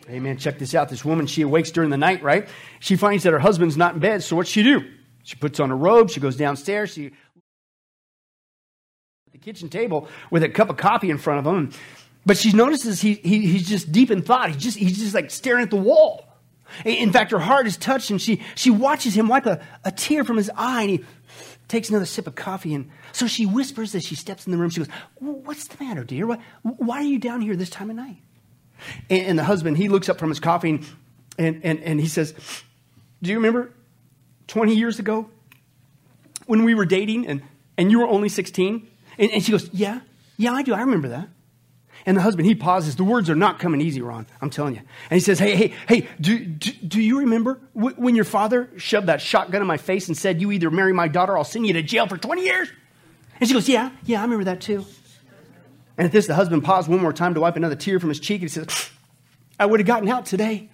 Amen. Check this out. This woman, she awakes during the night, right? She finds that her husband's not in bed. So what's she do? She puts on a robe. She goes downstairs. She at the kitchen table with a cup of coffee in front of him. But she notices he's just deep in thought. He's just like staring at the wall. In fact, her heart is touched, and she watches him wipe a tear from his eye, and he takes another sip of coffee. And so she whispers as she steps in the room. She goes, "What's the matter, dear? Why are you down here this time of night?" And the husband, he looks up from his coffee and he says, "Do you remember 20 years ago when we were dating and you were only 16? And she goes, yeah, I do. I remember that." And the husband, he pauses. The words are not coming easy, Ron. I'm telling you. And he says, hey, do you remember when your father shoved that shotgun in my face and said, "You either marry my daughter or I'll send you to jail for 20 years? And she goes, yeah, I remember that too. And at this, the husband paused one more time to wipe another tear from his cheek. And he says, "I would have gotten out today."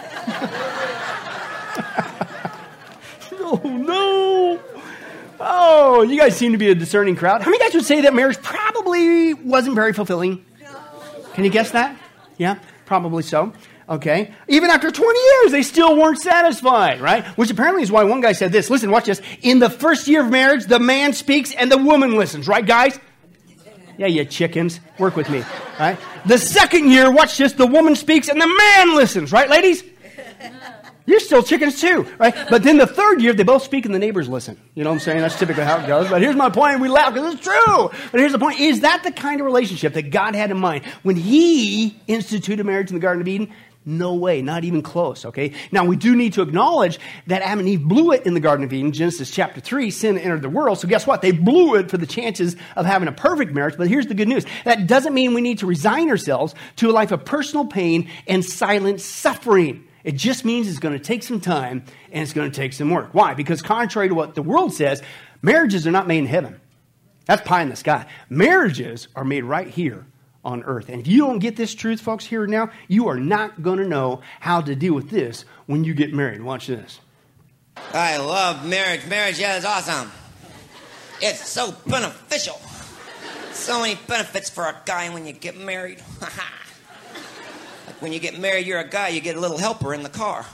Oh, no. Oh, you guys seem to be a discerning crowd. How many guys would say that marriage probably wasn't very fulfilling? Can you guess that? Yeah, probably so. Okay. Even after 20 years, they still weren't satisfied, right? Which apparently is why one guy said this. Listen, watch this. In the first year of marriage, the man speaks and the woman listens. Right, guys? Yeah, you chickens. Work with me. Right? The second year, watch this. The woman speaks and the man listens. Right, ladies? You're still chickens too, right? But then the third year, they both speak and the neighbors listen. You know what I'm saying? That's typically how it goes. But here's my point. We laugh because it's true. But here's the point. Is that the kind of relationship that God had in mind when he instituted marriage in the Garden of Eden? No way. Not even close, okay? Now, we do need to acknowledge that Adam and Eve blew it in the Garden of Eden. Genesis chapter 3, sin entered the world. So guess what? They blew it for the chances of having a perfect marriage. But here's the good news. That doesn't mean we need to resign ourselves to a life of personal pain and silent suffering. It just means it's going to take some time and it's going to take some work. Why? Because contrary to what the world says, marriages are not made in heaven. That's pie in the sky. Marriages are made right here on earth. And if you don't get this truth, folks, here and now, you are not going to know how to deal with this when you get married. Watch this. I love marriage. Marriage, yeah, is awesome. It's so beneficial. So many benefits for a guy when you get married. Like when you get married, you're a guy, you get a little helper in the car.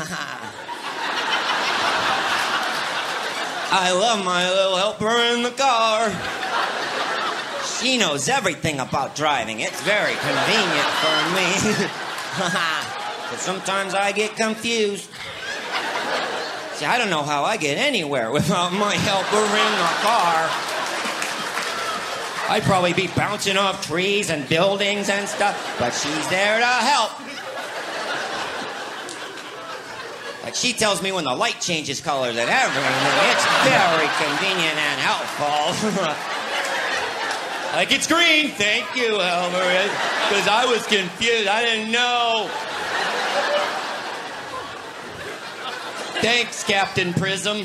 I love my little helper in the car. She knows everything about driving. It's very convenient for me. But sometimes I get confused. See, I don't know how I get anywhere without my helper in the car. I'd probably be bouncing off trees and buildings and stuff, but she's there to help. Like she tells me when the light changes colors and everything. It's very convenient and helpful. Like, it's green. Thank you, Elmer. Because I was confused. I didn't know. Thanks, Captain Prism.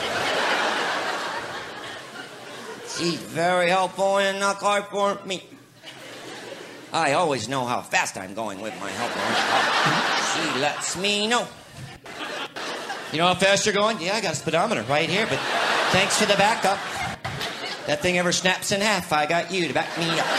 She's very helpful in the car for me. I always know how fast I'm going with my helper. She lets me know. You know how fast you're going? Yeah, I got a speedometer right here, but thanks for the backup. That thing ever snaps in half, I got you to back me up.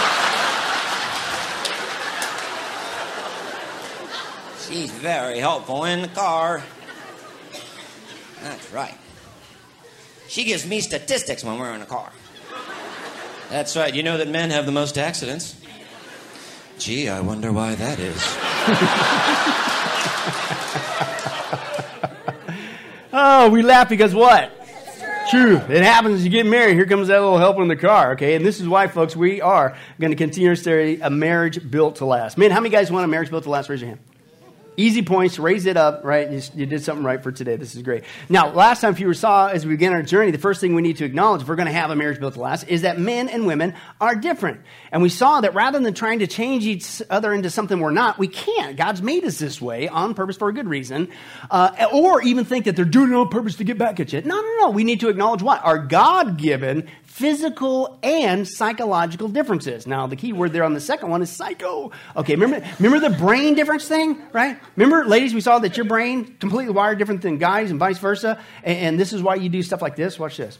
She's very helpful in the car. That's right. She gives me statistics when we're in a car. That's right. You know that men have the most accidents? Gee, I wonder why that is. Oh, we laugh because what? True. It happens as you get married. Here comes that little helper in the car, okay? And this is why, folks, we are going to continue our study, A Marriage Built to Last. Man, how many guys want a marriage built to last? Raise your hand. Easy points. Raise it up, right? You did something right for today. This is great. Now, last time, if you saw, as we began our journey, the first thing we need to acknowledge if we're going to have a marriage built to last is that men and women are different. And we saw that rather than trying to change each other into something we're not, we can't. God's made us this way on purpose for a good reason. Or even think that they're doing it on purpose to get back at you. No. We need to acknowledge what? Our God-given physical and psychological differences. Now, the key word there on the second one is psycho. Okay, remember the brain difference thing, right? Remember, ladies, we saw that your brain completely wired different than guys and vice versa. And this is why you do stuff like this. Watch this.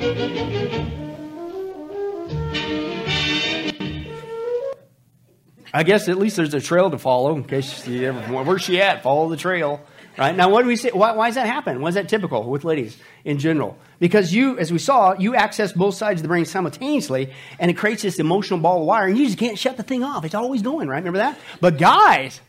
I guess at least there's a trail to follow in case you ever, where's she at? Follow the trail. Right? Now, what do we say? Why does that happen? Why is that typical with ladies in general? Because you, as we saw, you access both sides of the brain simultaneously, and it creates this emotional ball of wire, and you just can't shut the thing off. It's always going, right? Remember that? But guys,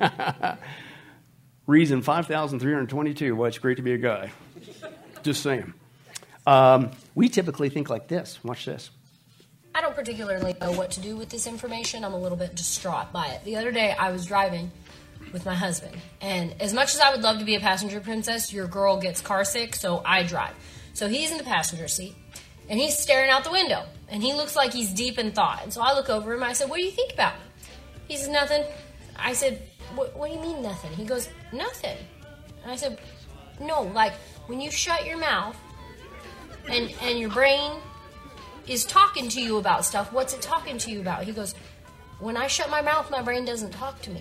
reason 5,322, well, it's great to be a guy. Just saying. We typically think like this. Watch this. I don't particularly know what to do with this information. I'm a little bit distraught by it. The other day, I was driving with my husband, and as much as I would love to be a passenger princess, your girl gets car sick, so I drive. So he's in the passenger seat, and he's staring out the window, and he looks like he's deep in thought. And so I look over him, I said, "What do you think about?" He says, "Nothing." I said, what do you mean nothing? He goes, "Nothing." And I said, "No, like when you shut your mouth and your brain is talking to you about stuff, what's it talking to you about?" He goes, "When I shut my mouth, my brain doesn't talk to me."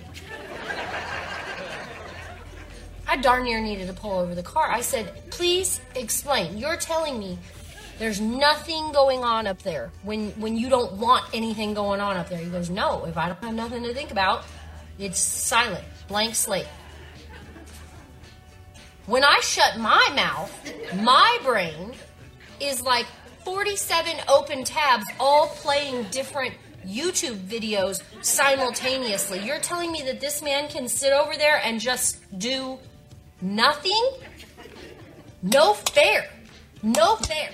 I darn near needed to pull over the car. I said, "Please explain. You're telling me there's nothing going on up there when you don't want anything going on up there." He goes, "No, if I don't have nothing to think about, it's silent, blank slate. When I shut my mouth, my brain is like 47 open tabs all playing different YouTube videos simultaneously. You're telling me that this man can sit over there and just do nothing? No fair. No fair."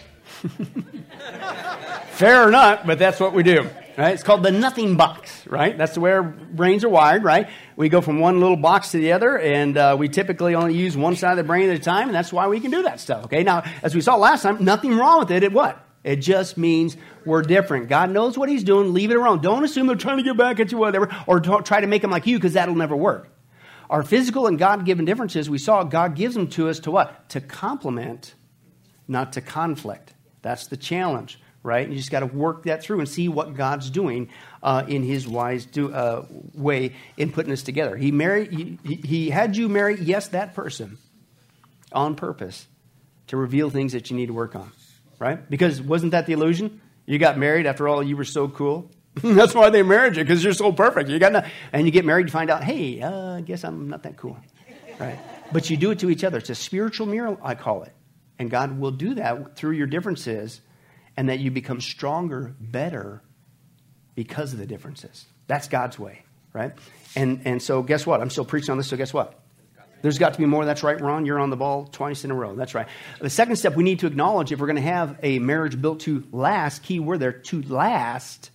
Fair or not, but that's what we do. Right? It's called the nothing box, right? That's the way our brains are wired, right? We go from one little box to the other, and we typically only use one side of the brain at a time, and that's why we can do that stuff, okay? Now, as we saw last time, nothing wrong with it. It what? It just means we're different. God knows what he's doing. Leave it alone. Don't assume they're trying to get back at you, whatever, or try to make them like you, because that'll never work. Our physical and God-given differences, we saw God gives them to us to what? To complement, not to conflict. That's the challenge, right? You just got to work that through and see what God's doing in his wise way in putting us together. He had you marry, yes, that person on purpose to reveal things that you need to work on, right? Because wasn't that the illusion? You got married, after all, you were so cool. That's why they married you, because you're so perfect. And you get married, you find out, hey, I guess I'm not that cool, right? But you do it to each other. It's a spiritual mirror, I call it. And God will do that through your differences, and that you become stronger, better, because of the differences. That's God's way, right? And so guess what? I'm still preaching on this, so guess what? There's got to be more. That's right, Ron. You're on the ball twice in a row. That's right. The second step we need to acknowledge if we're going to have a marriage built to last, key word there, to last,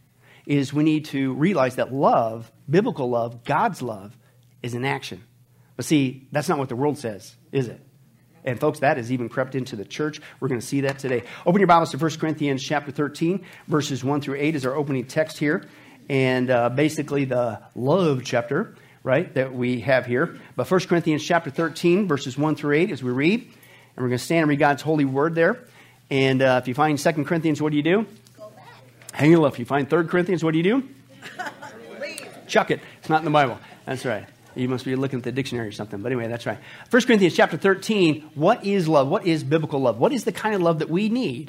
is we need to realize that love, biblical love, God's love, is in action. But see, that's not what the world says, is it? And folks, that has even crept into the church. We're going to see that today. Open your Bibles to 1 Corinthians chapter 13, verses 1 through 8 is our opening text here. And basically the love chapter, right, that we have here. But 1 Corinthians chapter 13, verses 1 through 8 as we read. And we're going to stand and read God's holy word there. And if you find 2 Corinthians, what do you do? Go back. Hang your left. If you find 3 Corinthians, what do you do? Leave. Chuck it. It's not in the Bible. That's right. You must be looking at the dictionary or something. But anyway, that's right. 1 Corinthians chapter 13, what is love? What is biblical love? What is the kind of love that we need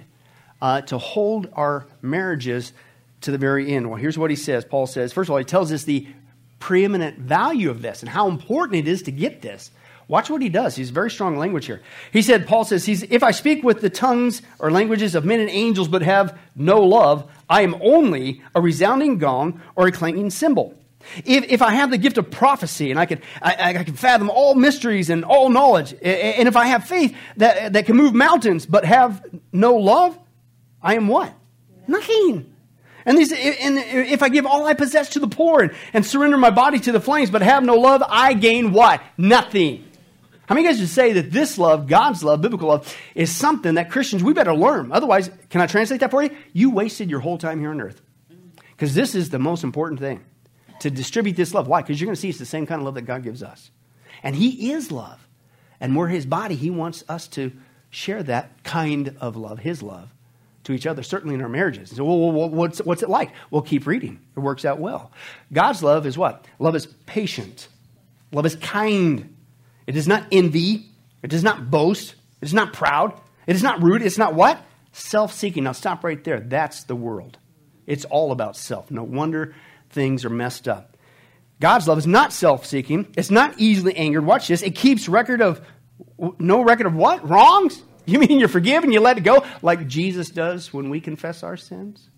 to hold our marriages to the very end? Well, here's what he says. Paul says, first of all, he tells us the preeminent value of this and how important it is to get this. Watch what he does. He's very strong language here. Paul says, if I speak with the tongues or languages of men and angels but have no love, I am only a resounding gong or a clanging cymbal. If I have the gift of prophecy and I can fathom all mysteries and all knowledge, and if I have faith that can move mountains but have no love, I am what? Nothing. And if I give all I possess to the poor and surrender my body to the flames but have no love, I gain what? Nothing. How many of you guys would say that this love, God's love, biblical love, is something that Christians, we better learn? Otherwise, can I translate that for you? You wasted your whole time here on earth. Because this is the most important thing. To distribute this love. Why? Because you're going to see it's the same kind of love that God gives us. And he is love. And we're his body. He wants us to share that kind of love, his love, to each other, certainly in our marriages. So, well, what's it like? Well, keep reading. It works out well. God's love is what? Love is patient. Love is kind. It does not envy. It does not boast. It is not proud. It is not rude. It's not what? Self-seeking. Now stop right there. That's the world. It's all about self. No wonder things are messed up. God's love is not self-seeking. It's not easily angered. Watch this. It keeps no record of what? Wrongs? You mean you're forgiven, you let it go, like Jesus does when we confess our sins?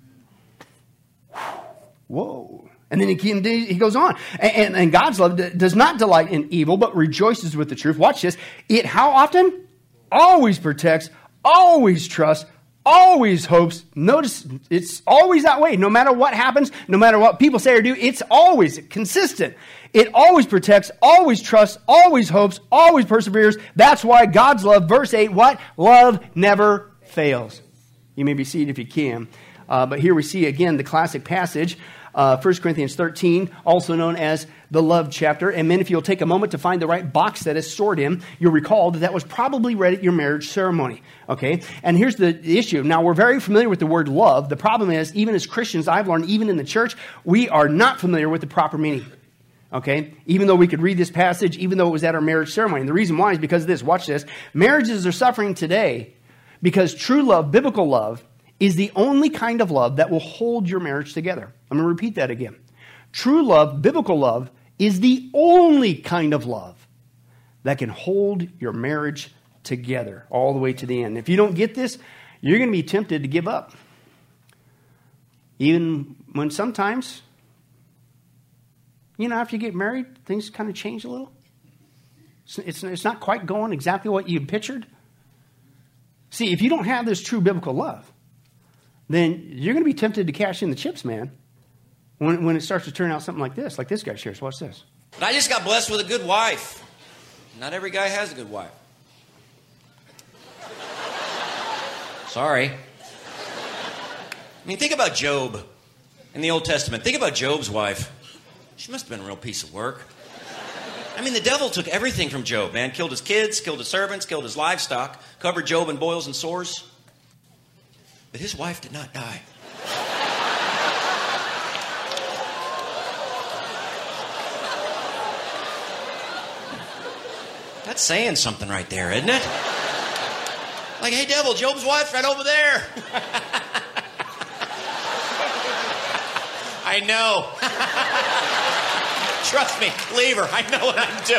Whoa. And then he goes on. And God's love does not delight in evil, but rejoices with the truth. Watch this. It how often? Always protects, always trusts, always hopes. Notice, it's always that way. No matter what happens, no matter what people say or do, it's always consistent. It always protects, always trusts, always hopes, always perseveres. That's why God's love, verse 8, what? Love never fails. You may be seated if you can. But here we see again the classic passage, 1 Corinthians 13, also known as the love chapter. And men, if you'll take a moment to find the right box that is stored in, you'll recall that was probably read at your marriage ceremony. Okay? And here's the issue. Now, we're very familiar with the word love. The problem is, even as Christians, I've learned, even in the church, we are not familiar with the proper meaning. Okay? Even though we could read this passage, even though it was at our marriage ceremony. And the reason why is because of this. Watch this. Marriages are suffering today because true love, biblical love, is the only kind of love that will hold your marriage together. I'm going to repeat that again. True love, biblical love, is the only kind of love that can hold your marriage together all the way to the end. If you don't get this, you're going to be tempted to give up. Even when sometimes, after you get married, things kind of change a little. It's not quite going exactly what you pictured. See, if you don't have this true biblical love, then you're going to be tempted to cash in the chips, man, when it starts to turn out something like this guy shares. Watch this. But I just got blessed with a good wife. Not every guy has a good wife. Sorry. I mean, think about Job in the Old Testament. Think about Job's wife. She must have been a real piece of work. I mean, the devil took everything from Job, man. Killed his kids, killed his servants, killed his livestock, covered Job in boils and sores. But his wife did not die. That's saying something right there, isn't it? Like, hey, devil, Job's wife's right over there. I know. Trust me, leave her. I know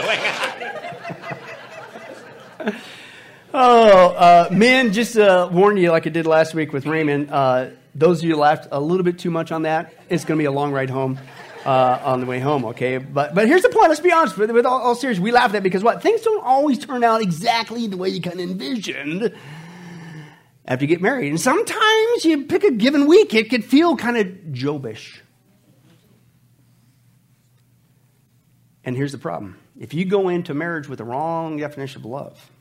what I'm doing. Men, just warn you like I did last week with Raymond, those of you who laughed a little bit too much on that, it's going to be a long ride home on the way home, okay? But here's the point. Let's be honest. With all serious, we laugh at that because what? Things don't always turn out exactly the way you kind of envisioned after you get married. And sometimes you pick a given week, it could feel kind of Jobish. And here's the problem. If you go into marriage with the wrong definition of love,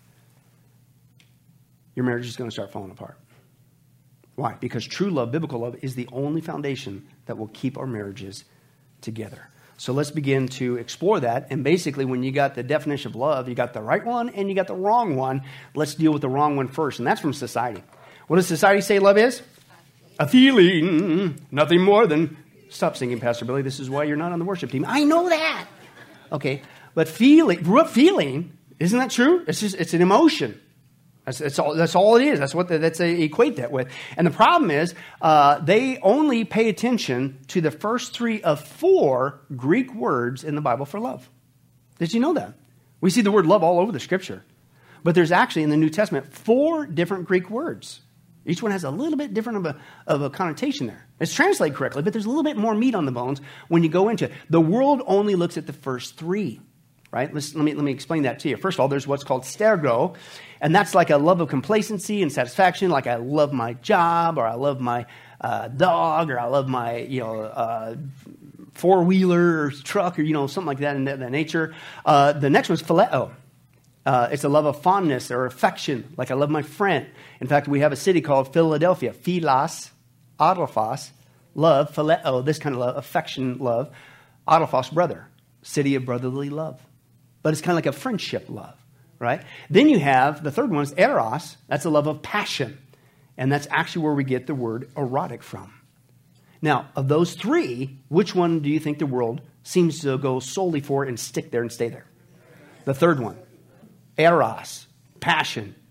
your marriage is going to start falling apart. Why? Because true love, biblical love, is the only foundation that will keep our marriages together. So let's begin to explore that. And basically, when you got the definition of love, you got the right one and you got the wrong one. Let's deal with the wrong one first. And that's from society. What does society say love is? A feeling. Nothing more than... Stop singing, Pastor Billy. This is why you're not on the worship team. I know that. Okay. But feeling, isn't that true? It's an emotion. That's all it is. That's what they equate that with. And the problem is they only pay attention to the first 3 of 4 Greek words in the Bible for love. Did you know that? We see the word love all over the Scripture. But there's actually in the New Testament 4 different Greek words. Each one has a little bit different of a connotation there. It's translated correctly, but there's a little bit more meat on the bones when you go into it. The world only looks at the first 3. Right? Let me explain that to you. First of all, there's what's called stergo, and that's like a love of complacency and satisfaction, like I love my job, or I love my dog, or I love my four-wheeler or truck, or something like that in that nature. The next one's phileo. It's a love of fondness or affection, like I love my friend. In fact, we have a city called Philadelphia. Philos, adelphos, love, phileo, this kind of love, affection, love. Adelphos, brother, city of brotherly love. But it's kind of like a friendship love, right? Then you have, the third one is eros. That's a love of passion. And that's actually where we get the word erotic from. Now, of those 3, which one do you think the world seems to go solely for and stick there and stay there? The third one. Eros, passion,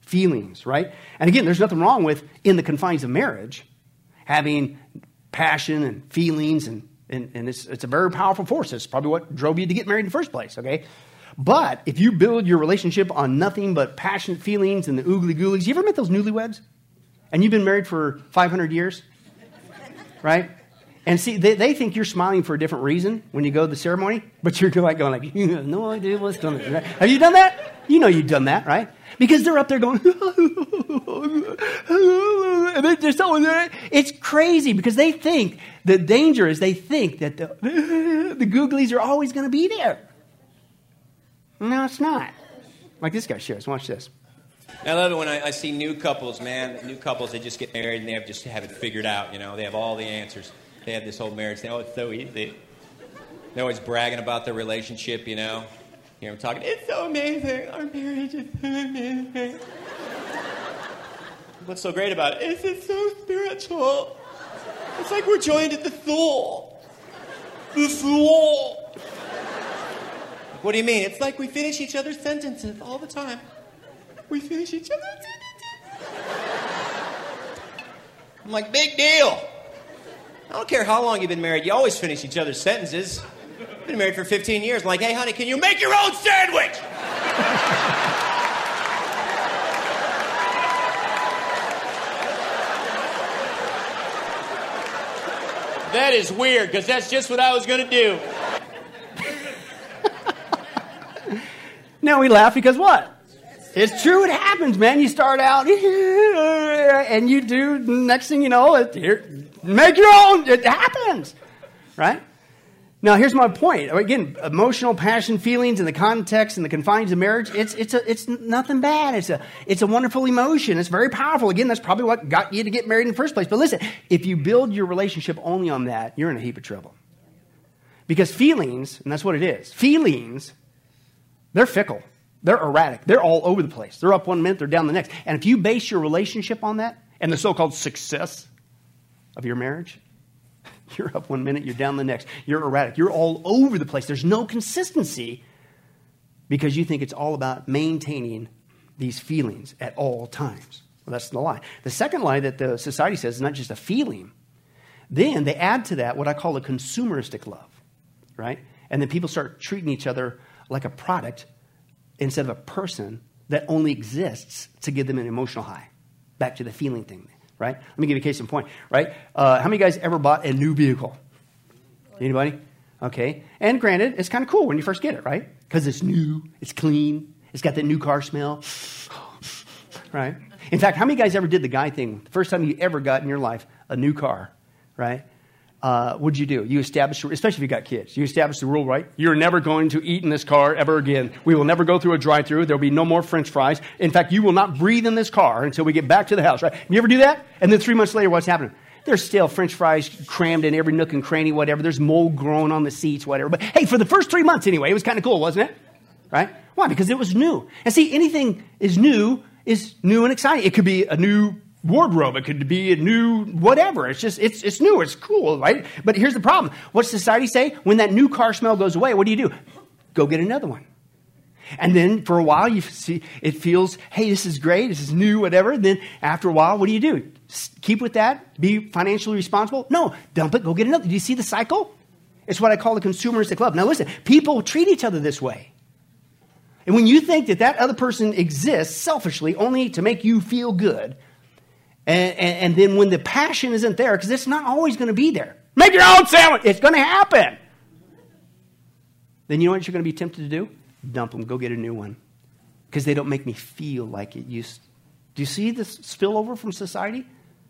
feelings, right? And again, there's nothing wrong with, in the confines of marriage, having passion and feelings, and it's a very powerful force. It's probably what drove you to get married in the first place, okay? But if you build your relationship on nothing but passionate feelings and the oogly goolies, you ever met those newlyweds? And you've been married for 500 years, right? And see, they think you're smiling for a different reason when you go to the ceremony, but you're like going like, you have no idea what's going on. Right? Have you done that? You know you've done that, right? Because they're up there going, and they're just it's crazy because they think, the danger is they think that the googlies are always going to be there. No, it's not. Like this guy shares. Watch this. I love it when I see new couples, man. New couples, they just get married and they just have it figured out, you know. They have all the answers. They have this whole marriage thing. Oh, it's so easy. They're always bragging about their relationship, you know. You know, talking, it's so amazing. Our marriage is so amazing. What's so great about it? It's just so spiritual. It's like we're joined at the soul. The soul. What do you mean? It's like we finish each other's sentences all the time. We finish each other's sentences. I'm like, big deal. I don't care how long you've been married. You always finish each other's sentences. I've been married for 15 years. I'm like, hey, honey, can you make your own sandwich? That is weird, because that's just what I was going to do. Now we laugh because what? It's true, it happens, man. You start out, and you do, next thing you know, make your own. It happens, right? Now, here's my point. Again, emotional passion, feelings in the context and the confines of marriage, it's nothing bad. It's a wonderful emotion. It's very powerful. Again, that's probably what got you to get married in the first place. But listen, if you build your relationship only on that, you're in a heap of trouble. Because feelings, and that's what it is, feelings, they're fickle. They're erratic. They're all over the place. They're up one minute, they're down the next. And if you base your relationship on that and the so-called success of your marriage, you're up one minute, you're down the next. You're erratic. You're all over the place. There's no consistency because you think it's all about maintaining these feelings at all times. Well, that's the lie. The second lie that the society says is not just a feeling. Then they add to that what I call a consumeristic love, right? And then people start treating each other like a product instead of a person that only exists to give them an emotional high. Back to the feeling thing, right? Let me give you a case in point, right? How many of you guys ever bought a new vehicle? Anybody? Okay. And granted, it's kind of cool when you first get it, right? Because it's new, it's clean, it's got that new car smell, right? In fact, how many of you guys ever did the guy thing? The first time you ever got in your life a new car, right? What'd you do? You established, especially if you got kids, you established the rule, right? You're never going to eat in this car ever again. We will never go through a drive-thru. There'll be no more French fries. In fact, you will not breathe in this car until we get back to the house, right? You ever do that? And then 3 months later, what's happening? There's still French fries crammed in every nook and cranny, whatever. There's mold growing on the seats, whatever. But hey, for the first 3 months anyway, it was kind of cool, wasn't it? Right? Why? Because it was new. And see, anything is new and exciting. It could be a new wardrobe. It could be a new whatever. It's just, it's new. It's cool, right? But here's the problem. What's society say? When that new car smell goes away, what do? Go get another one. And then for a while, you see, it feels, hey, this is great. This is new, whatever. Then after a while, what do? Keep with that? Be financially responsible? No. Dump it. Go get another. Do you see the cycle? It's what I call the consumeristic love. Now listen, people treat each other this way. And when you think that other person exists selfishly only to make you feel good, and then when the passion isn't there, because it's not always going to be there. Make your own sandwich. It's going to happen. Then you know what you're going to be tempted to do? Dump them. Go get a new one. Because they don't make me feel like it used. Do you see this spillover from society?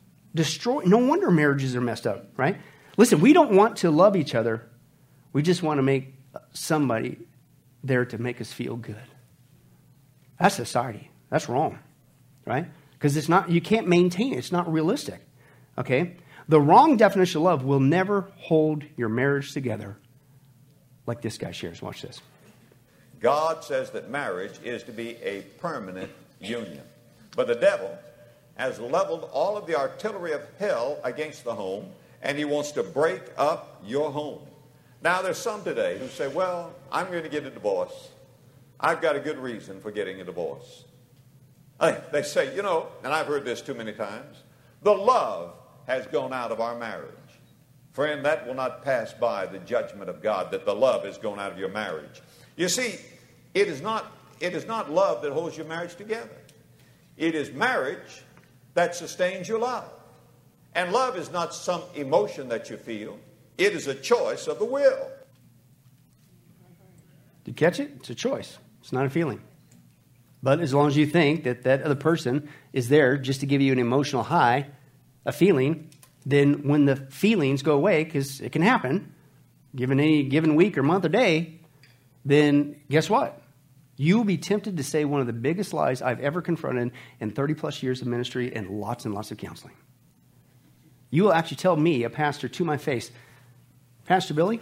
No wonder marriages are messed up, right? Listen, we don't want to love each other. We just want to make somebody there to make us feel good. That's society. That's wrong, right? Because it's not, you can't maintain it. It's not realistic, okay? The wrong definition of love will never hold your marriage together like this guy shares. Watch this. God says that marriage is to be a permanent union. But the devil has leveled all of the artillery of hell against the home, and he wants to break up your home. Now, there's some today who say, well, I'm going to get a divorce. I've got a good reason for getting a divorce. They say, you know, and I've heard this too many times, the love has gone out of our marriage. Friend, that will not pass by the judgment of God, that the love has gone out of your marriage. You see, it is not love that holds your marriage together. It is marriage that sustains your love. And love is not some emotion that you feel. It is a choice of the will. Did you catch it? It's a choice. It's not a feeling. But as long as you think that that other person is there just to give you an emotional high, a feeling, then when the feelings go away, because it can happen, given any given week or month or day, then guess what? You will be tempted to say one of the biggest lies I've ever confronted in 30 plus years of ministry and lots of counseling. You will actually tell me, a pastor, to my face, Pastor Billy,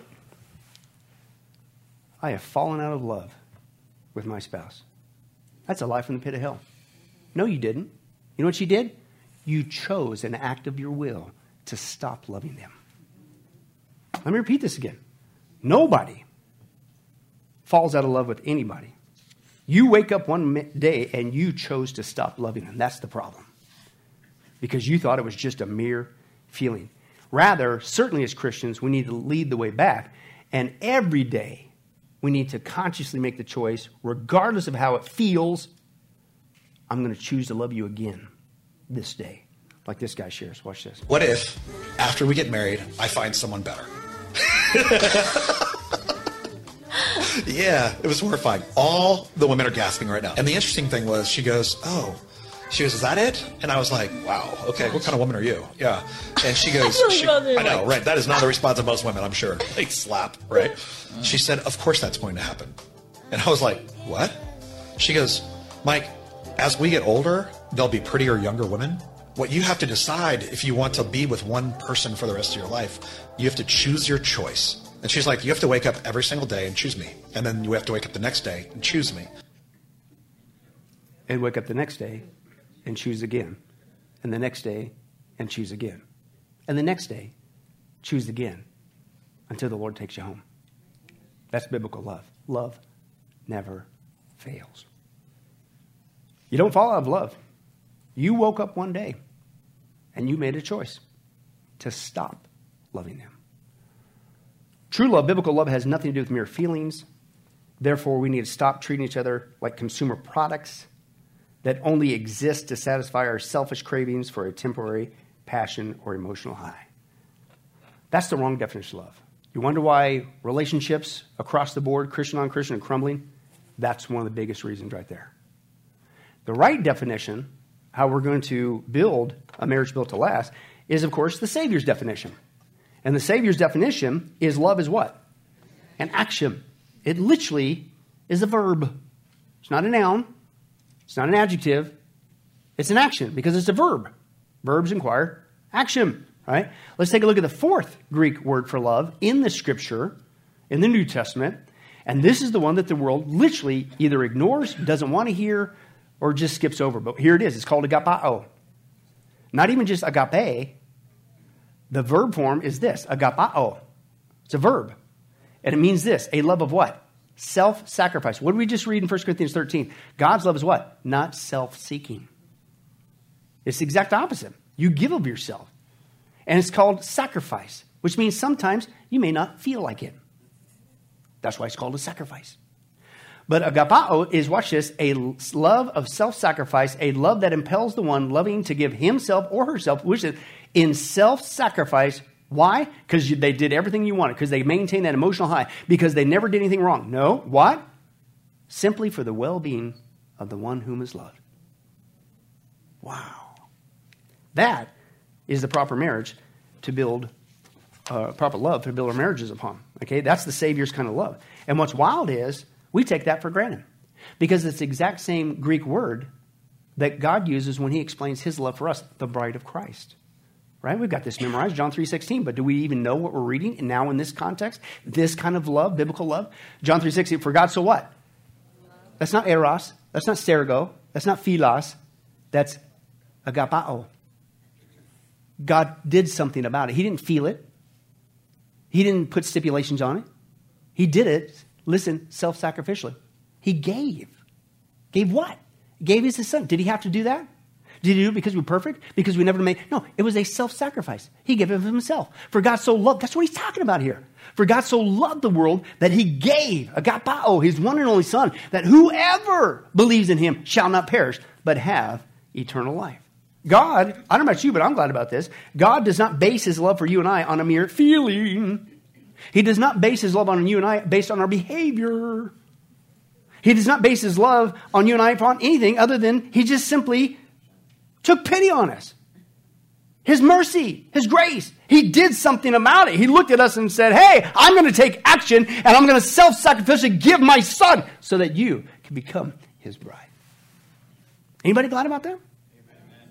I have fallen out of love with my spouse. That's a lie from the pit of hell. No, you didn't. You know what you did? You chose an act of your will to stop loving them. Let me repeat this again. Nobody falls out of love with anybody. You wake up one day and you chose to stop loving them. That's the problem. Because you thought it was just a mere feeling. Rather, certainly as Christians, we need to lead the way back. And every day, we need to consciously make the choice, regardless of how it feels, I'm going to choose to love you again this day. Like this guy shares. Watch this. What if, after we get married, I find someone better? Yeah, it was horrifying. All the women are gasping right now. And the interesting thing was, she goes, is that it? And I was like, wow, okay, what kind of woman are you? Yeah. And she goes, I know, right, that is not the response of most women, I'm sure. Like, slap, right? She said, of course that's going to happen. And I was like, what? She goes, Mike, as we get older, there'll be prettier younger women. What you have to decide, if you want to be with one person for the rest of your life, you have to choose your choice. And she's like, you have to wake up every single day and choose me. And then you have to wake up the next day and choose me. And wake up the next day and choose again. And the next day and choose again. And the next day, choose again until the Lord takes you home. That's biblical love. Love never fails. You don't fall out of love. You woke up one day and you made a choice to stop loving them. True love, biblical love, has nothing to do with mere feelings. Therefore, we need to stop treating each other like consumer products that only exist to satisfy our selfish cravings for a temporary passion or emotional high. That's the wrong definition of love. You wonder why relationships across the board, Christian on Christian, are crumbling? That's one of the biggest reasons right there. The right definition, how we're going to build a marriage built to last, is, of course, the Savior's definition. And the Savior's definition is love is what? An action. It literally is a verb. It's not a noun. It's not an adjective. It's an action because it's a verb. Verbs inquire action, right? Let's take a look at the fourth Greek word for love in the Scripture, in the New Testament. And this is the one that the world literally either ignores, doesn't want to hear, or just skips over. But here it is. It's called agapao. Not even just agape. The verb form is this, agapao. It's a verb. And it means this, a love of what? Self-sacrifice. What did we just read in 1 Corinthians 13? God's love is what? Not self-seeking. It's the exact opposite. You give of yourself. And it's called sacrifice, which means sometimes you may not feel like it. That's why it's called a sacrifice. But agapao is, watch this, a love of self-sacrifice, a love that impels the one loving to give himself or herself, which is in self-sacrifice. Why? Because they did everything you wanted, because they maintained that emotional high, because they never did anything wrong. No, what? Simply for the well-being of the one whom is loved. Wow. That is the proper marriage to build, proper love to build our marriages upon. Okay, that's the Savior's kind of love. And what's wild is, we take that for granted because it's the exact same Greek word that God uses when he explains his love for us, the bride of Christ. Right? We've got this memorized, John 3:16, but do we even know what we're reading and now in this context? This kind of love, biblical love? John 3:16, for God so what? That's not eros. That's not stergo. That's not philos. That's agapao. God did something about it. He didn't feel it. He didn't put stipulations on it. He did it. Listen, self-sacrificially. He gave. Gave what? Gave us his son. Did he have to do that? Did he do it because we were perfect? Because we never made... No, it was a self-sacrifice. He gave of himself. For God so loved... That's what he's talking about here. For God so loved the world that he gave, agapao, his one and only son, that whoever believes in him shall not perish, but have eternal life. God, I don't know about you, but I'm glad about this. God does not base his love for you and I on a mere feeling. He does not base his love on you and I based on our behavior. He does not base his love on you and I upon anything other than he just simply took pity on us. His mercy, his grace. He did something about it. He looked at us and said, hey, I'm going to take action and I'm going to self-sacrificially give my son so that you can become his bride. Anybody glad about that? Amen.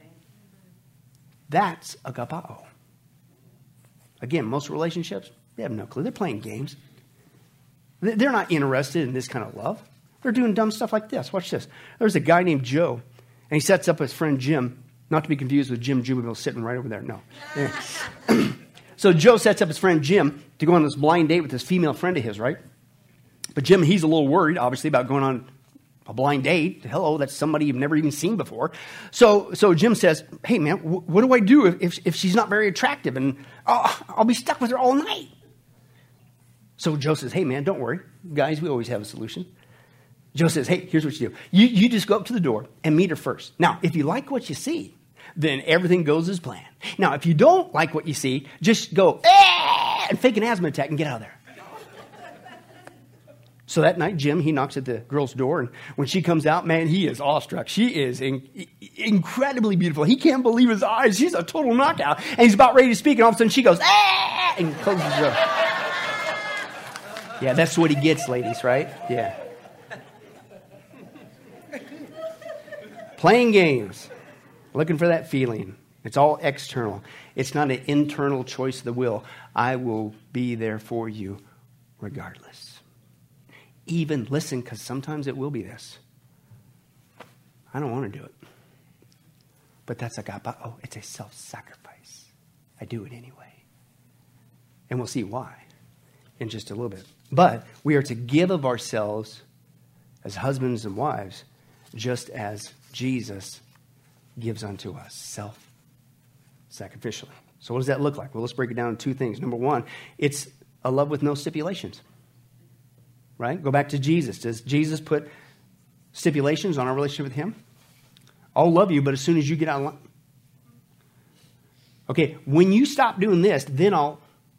That's agapao. Again, most relationships, they have no clue. They're playing games. They're not interested in this kind of love. They're doing dumb stuff like this. Watch this. There's a guy named Joe, and he sets up his friend Jim, not to be confused with Jim Jubinville sitting right over there. No. Yeah. So Joe sets up his friend Jim to go on this blind date with this female friend of his, right? But Jim, he's a little worried, obviously, about going on a blind date. Hello, that's somebody you've never even seen before. So Jim says, hey, man, what do I do if she's not very attractive? And I'll be stuck with her all night. So Joe says, hey, man, don't worry. Guys, we always have a solution. Joe says, hey, here's what you do. You just go up to the door and meet her first. Now, if you like what you see, then everything goes as planned. Now, if you don't like what you see, just go, and fake an asthma attack and get out of there. So that night, Jim, he knocks at the girl's door, and when she comes out, man, he is awestruck. She is incredibly beautiful. He can't believe his eyes. She's a total knockout. And he's about ready to speak, and all of a sudden she goes, and closes the door. Yeah, that's what he gets, ladies, right? Yeah. Playing games, looking for that feeling. It's all external. It's not an internal choice of the will. I will be there for you regardless. Even, listen, because sometimes it will be this. I don't want to do it. But that's agapao. It's a self-sacrifice. I do it anyway. And we'll see why in just a little bit. But we are to give of ourselves as husbands and wives just as Jesus gives unto us, self-sacrificially. So what does that look like? Well, let's break it down into two things. Number one, it's a love with no stipulations. Right? Go back to Jesus. Does Jesus put stipulations on our relationship with him? I'll love you, but as soon as you get out of line. Okay, when you stop doing this, then I'll...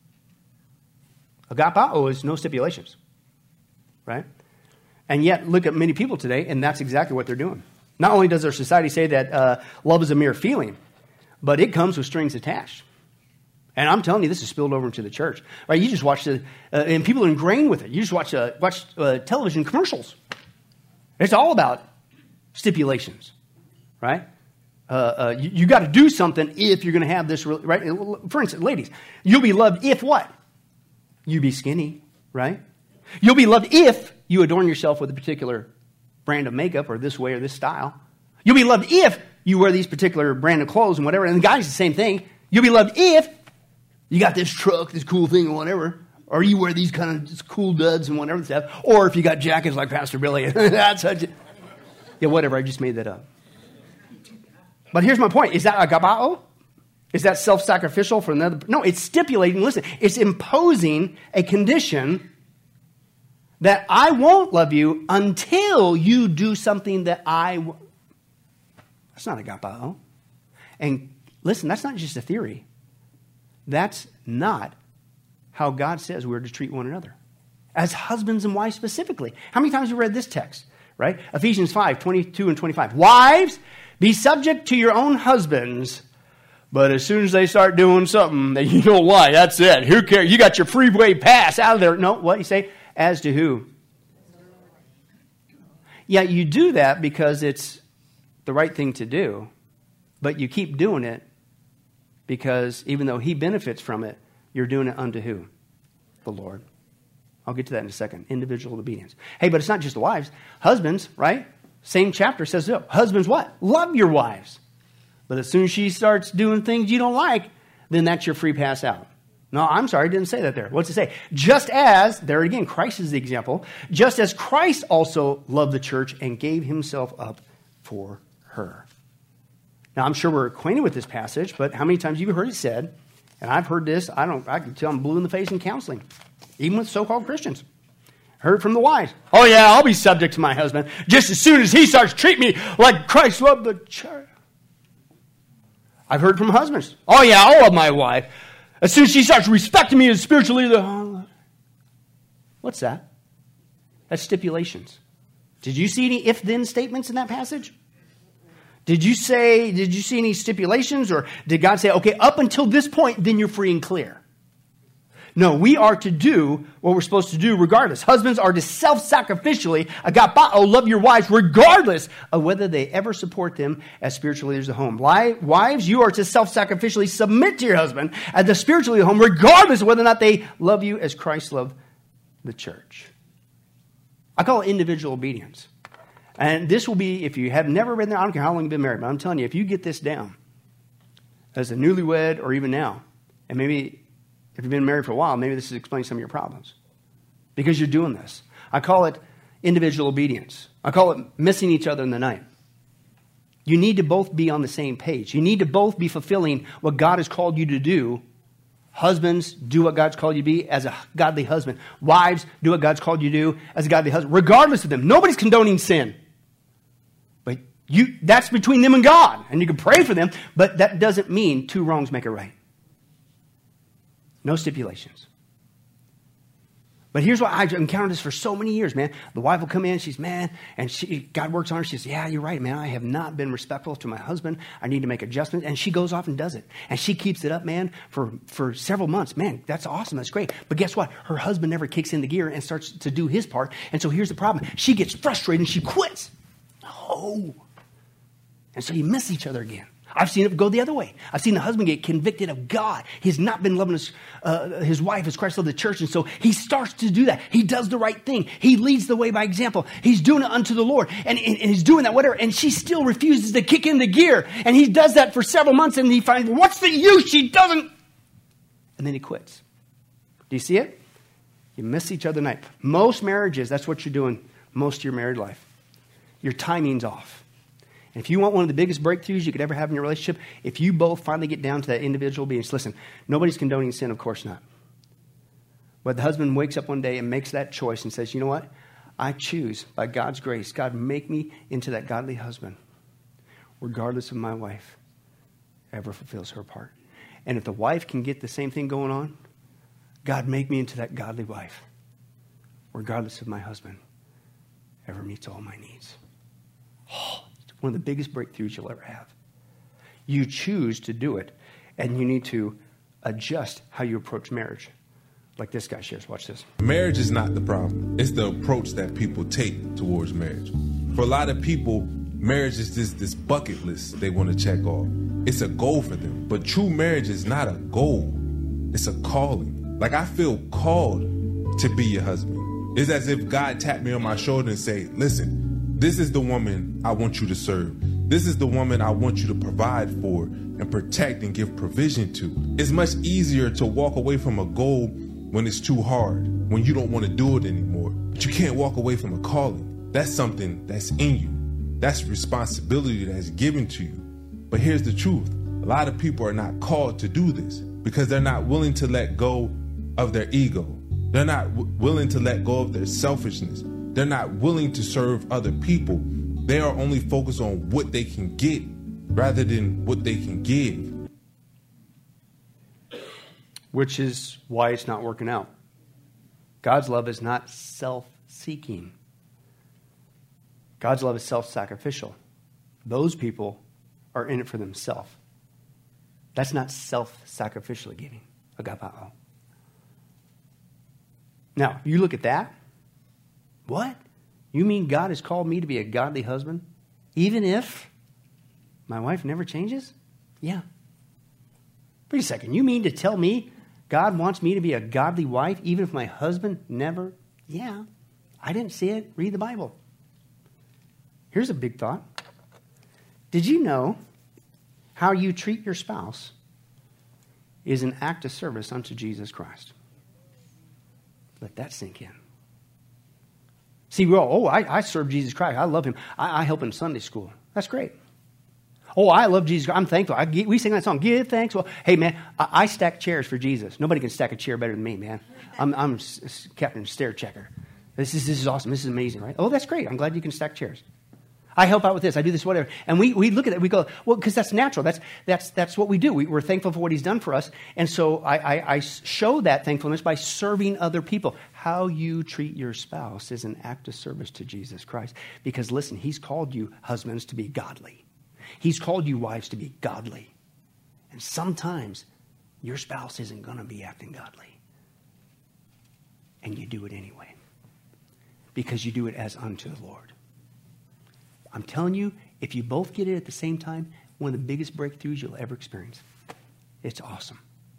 Agapao is no stipulations. Right? And yet, look at many people today, and that's exactly what they're doing. Not only does our society say that love is a mere feeling, but it comes with strings attached. And I'm telling you, this is spilled over into the church. Right? You just watch and people are ingrained with it. You just watch television commercials. It's all about stipulations, right? You got to do something if you're going to have this, right? For instance, ladies, you'll be loved if what? You be skinny, right? You'll be loved if you adorn yourself with a particular brand of makeup or this way or this style. You'll be loved if you wear these particular brand of clothes and whatever. And the guys, the same thing. You'll be loved if you got this truck, this cool thing or whatever. Or you wear these kind of just cool duds and whatever stuff. Or if you got jackets like Pastor Billy. That's yeah, whatever. I just made that up. But here's my point. Is that agapao? Is that self-sacrificial for another? No, it's stipulating. Listen, it's imposing a condition that I won't love you until you do something that That's not agapao. And listen, that's not just a theory. That's not how God says we're to treat one another. As husbands and wives specifically. How many times have we read this text? Right? Ephesians 5, 22 and 25. Wives, be subject to your own husbands, but as soon as they start doing something that you don't like, that's it. Who cares? You got your freeway pass out of there. No, what you say? As to who? Yeah, you do that because it's the right thing to do, but you keep doing it because even though he benefits from it, you're doing it unto who? The Lord. I'll get to that in a second. Individual obedience. Hey, but it's not just the wives. Husbands, right? Same chapter says, husbands what? Love your wives. But as soon as she starts doing things you don't like, then that's your free pass out. No, I'm sorry, I didn't say that there. What's it say? Just as, there again, Christ is the example, just as Christ also loved the church and gave himself up for her. Now, I'm sure we're acquainted with this passage, but how many times have you heard it said, and I've heard this, I can tell I'm blue in the face in counseling, even with so-called Christians. Heard from the wives. Oh, yeah, I'll be subject to my husband just as soon as he starts treating me like Christ loved the church. I've heard from husbands. Oh, yeah, I'll love my wife as soon as she starts respecting me as spiritual leader. What's that? That's stipulations. Did you see any if-then statements in that passage? Did you see any stipulations, or did God say, okay, up until this point, then you're free and clear? No, we are to do what we're supposed to do regardless. Husbands are to self-sacrificially, agapao, love your wives regardless of whether they ever support them as spiritual leaders of the home. Wives, you are to self-sacrificially submit to your husband as the spiritual leader of the home regardless of whether or not they love you as Christ loved the church. I call it individual obedience. And this will be, if you have never been there, I don't care how long you've been married, but I'm telling you, if you get this down as a newlywed or even now, and maybe if you've been married for a while, maybe this is explaining some of your problems. Because you're doing this. I call it individual obedience. I call it missing each other in the night. You need to both be on the same page. You need to both be fulfilling what God has called you to do. Husbands, do what God's called you to be as a godly husband. Wives, do what God's called you to do as a godly husband. Regardless of them. Nobody's condoning sin. But that's between them and God. And you can pray for them, but that doesn't mean two wrongs make a right. No stipulations. But here's why I've encountered this for so many years, man. The wife will come in, she's mad, and God works on her. She says, yeah, you're right, man. I have not been respectful to my husband. I need to make adjustments. And she goes off and does it. And she keeps it up, man, for several months. Man, that's awesome. That's great. But guess what? Her husband never kicks into gear and starts to do his part. And so here's the problem. She gets frustrated and she quits. No. And so you miss each other again. I've seen it go the other way. I've seen the husband get convicted of God. He's not been loving his wife as Christ loved the church. And so he starts to do that. He does the right thing. He leads the way by example. He's doing it unto the Lord. And he's doing that, whatever. And she still refuses to kick into gear. And he does that for several months. And he finds, what's the use? She doesn't. And then he quits. Do you see it? You miss each other at night. Most marriages, that's what you're doing most of your married life. Your timing's off. And if you want one of the biggest breakthroughs you could ever have in your relationship, if you both finally get down to that individual obedience, listen, nobody's condoning sin, of course not. But the husband wakes up one day and makes that choice and says, you know what? I choose, by God's grace, God, make me into that godly husband, regardless of my wife ever fulfills her part. And if the wife can get the same thing going on, God, make me into that godly wife, regardless of my husband ever meets all my needs. Oh, one of the biggest breakthroughs you'll ever have. You choose to do it, and you need to adjust how you approach marriage. Like this guy shares. Watch this. Marriage is not the problem. It's the approach that people take towards marriage. For a lot of people, marriage is just this bucket list they want to check off. It's a goal for them. But true marriage is not a goal. It's a calling. Like, I feel called to be your husband. It's as if God tapped me on my shoulder and say, listen, this is the woman I want you to serve. This is the woman I want you to provide for and protect and give provision to. It's much easier to walk away from a goal when it's too hard, when you don't want to do it anymore. But you can't walk away from a calling. That's something that's in you. That's responsibility that's given to you. But here's the truth. A lot of people are not called to do this because they're not willing to let go of their ego. They're not willing to let go of their selfishness. They're not willing to serve other people. They are only focused on what they can get rather than what they can give. Which is why it's not working out. God's love is not self-seeking. God's love is self-sacrificial. Those people are in it for themselves. That's not self-sacrificially giving. Agapao. Now, you look at that. What? You mean God has called me to be a godly husband, even if my wife never changes? Yeah. Wait a second. You mean to tell me God wants me to be a godly wife, even if my husband never? Yeah. I didn't see it. Read the Bible. Here's a big thought. Did you know how you treat your spouse is an act of service unto Jesus Christ? Let that sink in. See, I serve Jesus Christ. I love him. I help in Sunday school. That's great. Oh, I love Jesus. I'm thankful. We sing that song, Give Thanks. Well, hey, man, I stack chairs for Jesus. Nobody can stack a chair better than me, man. I'm Captain Stair Checker. This is awesome. This is amazing, right? Oh, that's great. I'm glad you can stack chairs. I help out with this. I do this, whatever. And we look at it. We go, well, because that's natural. That's what we do. We're thankful for what he's done for us. And so I show that thankfulness by serving other people. How you treat your spouse is an act of service to Jesus Christ. Because listen, he's called you husbands to be godly. He's called you wives to be godly. And sometimes your spouse isn't going to be acting godly. And you do it anyway. Because you do it as unto the Lord. I'm telling you, if you both get it at the same time, one of the biggest breakthroughs you'll ever experience. It's awesome.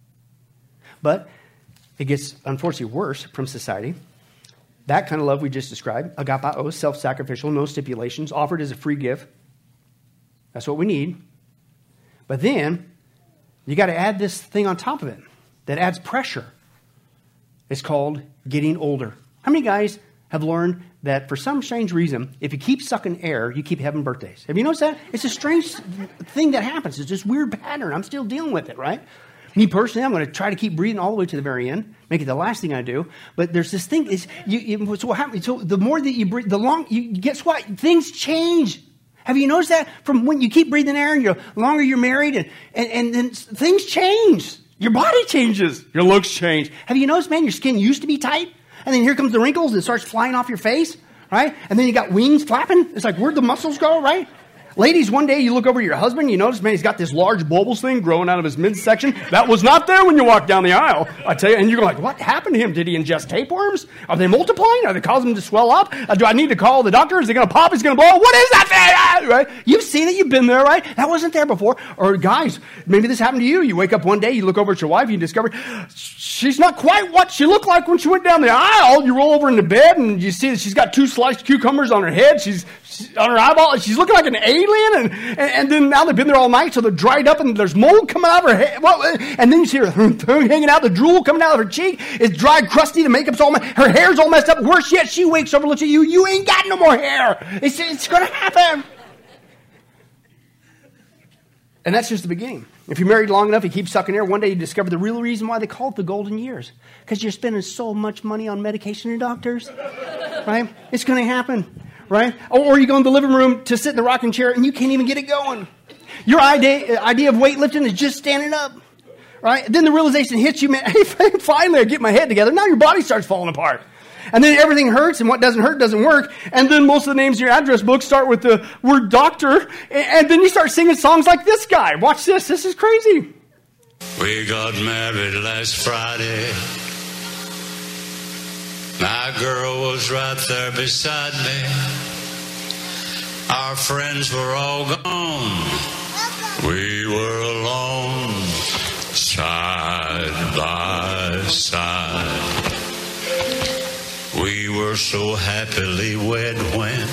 But it gets, unfortunately, worse from society. That kind of love we just described, agapao, self-sacrificial, no stipulations, offered as a free gift. That's what we need. But then, you got to add this thing on top of it that adds pressure. It's called getting older. How many guys have learned that for some strange reason, if you keep sucking air, you keep having birthdays? Have you noticed that? It's a strange thing that happens. It's this weird pattern. I'm still dealing with it, right? Me personally, I'm going to try to keep breathing all the way to the very end, make it the last thing I do. But there's this thing. So what happens? So the more that you breathe, guess what? Things change. Have you noticed that? From when you keep breathing air and the longer you're married, and then things change. Your body changes. Your looks change. Have you noticed, man, your skin used to be tight? And then here comes the wrinkles and it starts flying off your face, right? And then you got wings flapping. It's like, where'd the muscles go, right? Ladies, one day you look over at your husband, you notice, man, he's got this large bulbous thing growing out of his midsection. That was not there when you walked down the aisle, I tell you. And you're like, what happened to him? Did he ingest tapeworms? Are they multiplying? Are they causing him to swell up? Do I need to call the doctor? Is he going to pop? Is he going to blow? What is that thing? Right? You've seen it. You've been there, right? That wasn't there before. Or guys, maybe this happened to you. You wake up one day, you look over at your wife, you discover she's not quite what she looked like when she went down the aisle. You roll over into bed and you see that she's got 2 sliced cucumbers on her head. She's on her eyeball. She's looking like an alien. And then now they've been there all night, so they're dried up and there's mold coming out of her head. And then you see her hanging out, the drool coming out of her cheek. It's dry, crusty, the makeup's all messed. Her hair's all messed up. Worse yet, she wakes up and looks at you. You ain't got no more hair. It's going to happen. And that's just the beginning. If you're married long enough, you keep sucking air, one day you discover the real reason why they call it the golden years. Because you're spending so much money on medication and doctors. Right? It's going to happen. Right? Or you go in the living room to sit in the rocking chair and you can't even get it going. Your idea of weightlifting is just standing up. Right? Then the realization hits you, man, hey, finally I get my head together. Now your body starts falling apart. And then everything hurts, and what doesn't hurt doesn't work. And then most of the names in your address book start with the word doctor. And then you start singing songs like this guy. Watch this. This is crazy. We got married last Friday. My girl was right there beside me. Our friends were all gone. We were alone, side by side. We were so happily wed when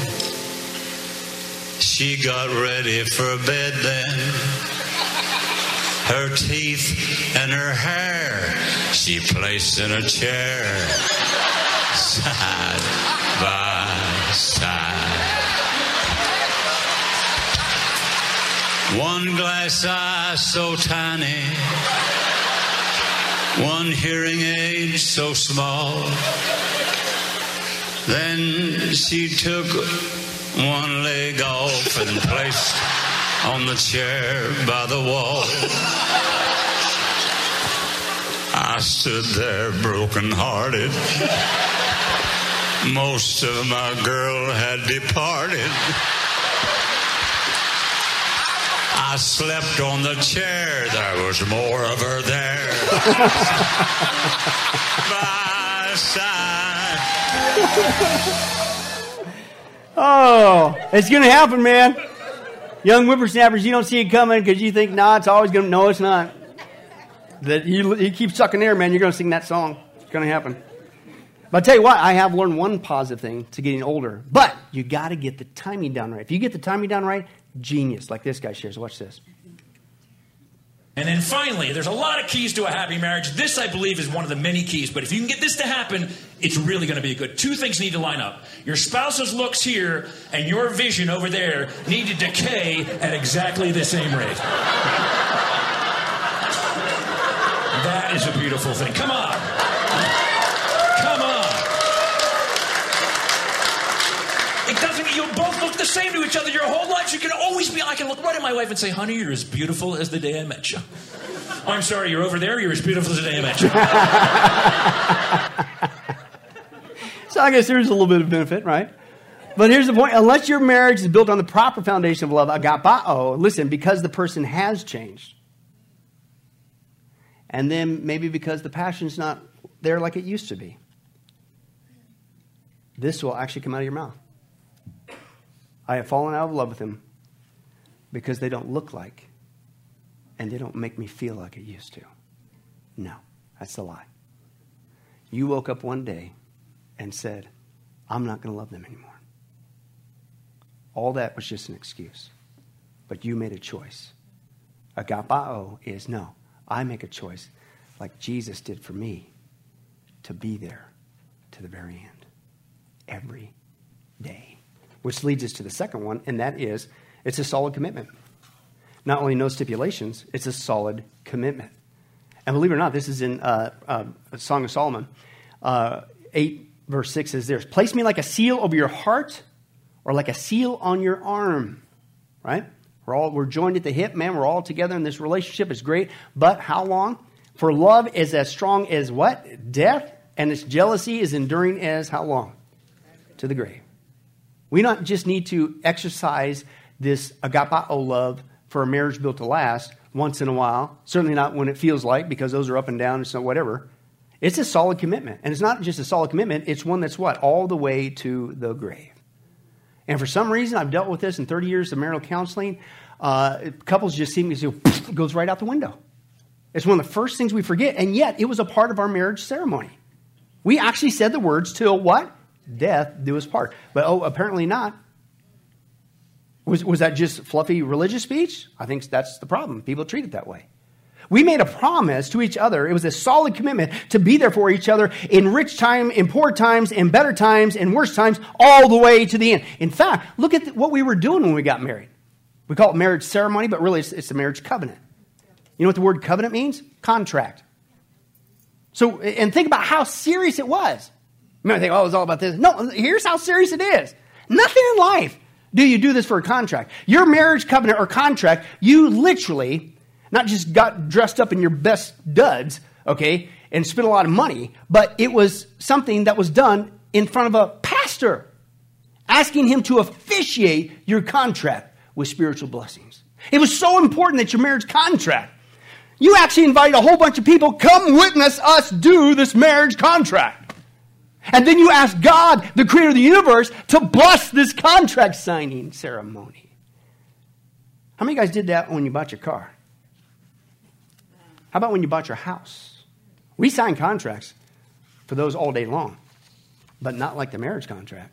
she got ready for bed then. Her teeth and her hair she placed in a chair, side by side. One glass eye so tiny, one hearing aid so small. Then she took one leg off and placed on the chair by the wall. I stood there broken-hearted. Most of my girl had departed. I slept on the chair. There was more of her there. By side. Oh, it's going to happen, man. Young whippersnappers, you don't see it coming because you think, nah, it's always going to. No, it's not. That you keep sucking air, man, you're going to sing that song. It's going to happen. But I'll tell you what, I have learned one positive thing to getting older. But you got to get the timing down right. If you get the timing down right, genius, like this guy shares. Watch this. And then finally, there's a lot of keys to a happy marriage. This, I believe, is one of the many keys. But if you can get this to happen, it's really going to be good. Two things need to line up. Your spouse's looks here and your vision over there need to decay at exactly the same rate. That is a beautiful thing. Come on. Come on. It doesn't, you both look the same to each other your whole lives. You can always be, I can look right at my wife and say, honey, you're as beautiful as the day I met you. Oh, I'm sorry, you're over there, you're as beautiful as the day I met you. So I guess there's a little bit of benefit, right? But here's the point. Unless your marriage is built on the proper foundation of love, agapao, listen, because the person has changed. And then maybe because the passion's not there like it used to be. This will actually come out of your mouth. I have fallen out of love with him because they don't look like and they don't make me feel like it used to. No, that's a lie. You woke up one day and said, I'm not going to love them anymore. All that was just an excuse. But you made a choice. Agapao is no. I make a choice like Jesus did for me to be there to the very end. Every day. Which leads us to the second one, and that is, it's a solid commitment. Not only no stipulations, it's a solid commitment. And believe it or not, this is in Song of Solomon. 8 verse 6 says this, place me like a seal over your heart or like a seal on your arm. Right? We're joined at the hip, man. We're all together in this relationship. It's great. But how long? For love is as strong as what? Death. And its jealousy is enduring as how long? To the grave. We not just need to exercise this agapao love for a marriage built to last once in a while. Certainly not when it feels like, because those are up and down, so whatever. It's a solid commitment. And it's not just a solid commitment. It's one that's what? All the way to the grave. And for some reason, I've dealt with this in 30 years of marital counseling. Couples just seem to it goes right out the window. It's one of the first things we forget. And yet, it was a part of our marriage ceremony. We actually said the words till what? Death do us part. But apparently not. Was that just fluffy religious speech? I think that's the problem. People treat it that way. We made a promise to each other. It was a solid commitment to be there for each other in rich time, in poor times, in better times, in worse times, all the way to the end. In fact, look at what we were doing when we got married. We call it marriage ceremony, but really it's a marriage covenant. You know what the word covenant means? Contract. So, and think about how serious it was. You might think, oh, it's all about this. No, here's how serious it is. Nothing in life do you do this for a contract. Your marriage covenant or contract, you literally not just got dressed up in your best duds, okay, and spent a lot of money, but it was something that was done in front of a pastor, asking him to officiate your contract with spiritual blessings. It was so important that your marriage contract, you actually invited a whole bunch of people, come witness us do this marriage contract. And then you ask God, the creator of the universe, to bless this contract signing ceremony. How many of you guys did that when you bought your car? How about when you bought your house? We sign contracts for those all day long, but not like the marriage contract.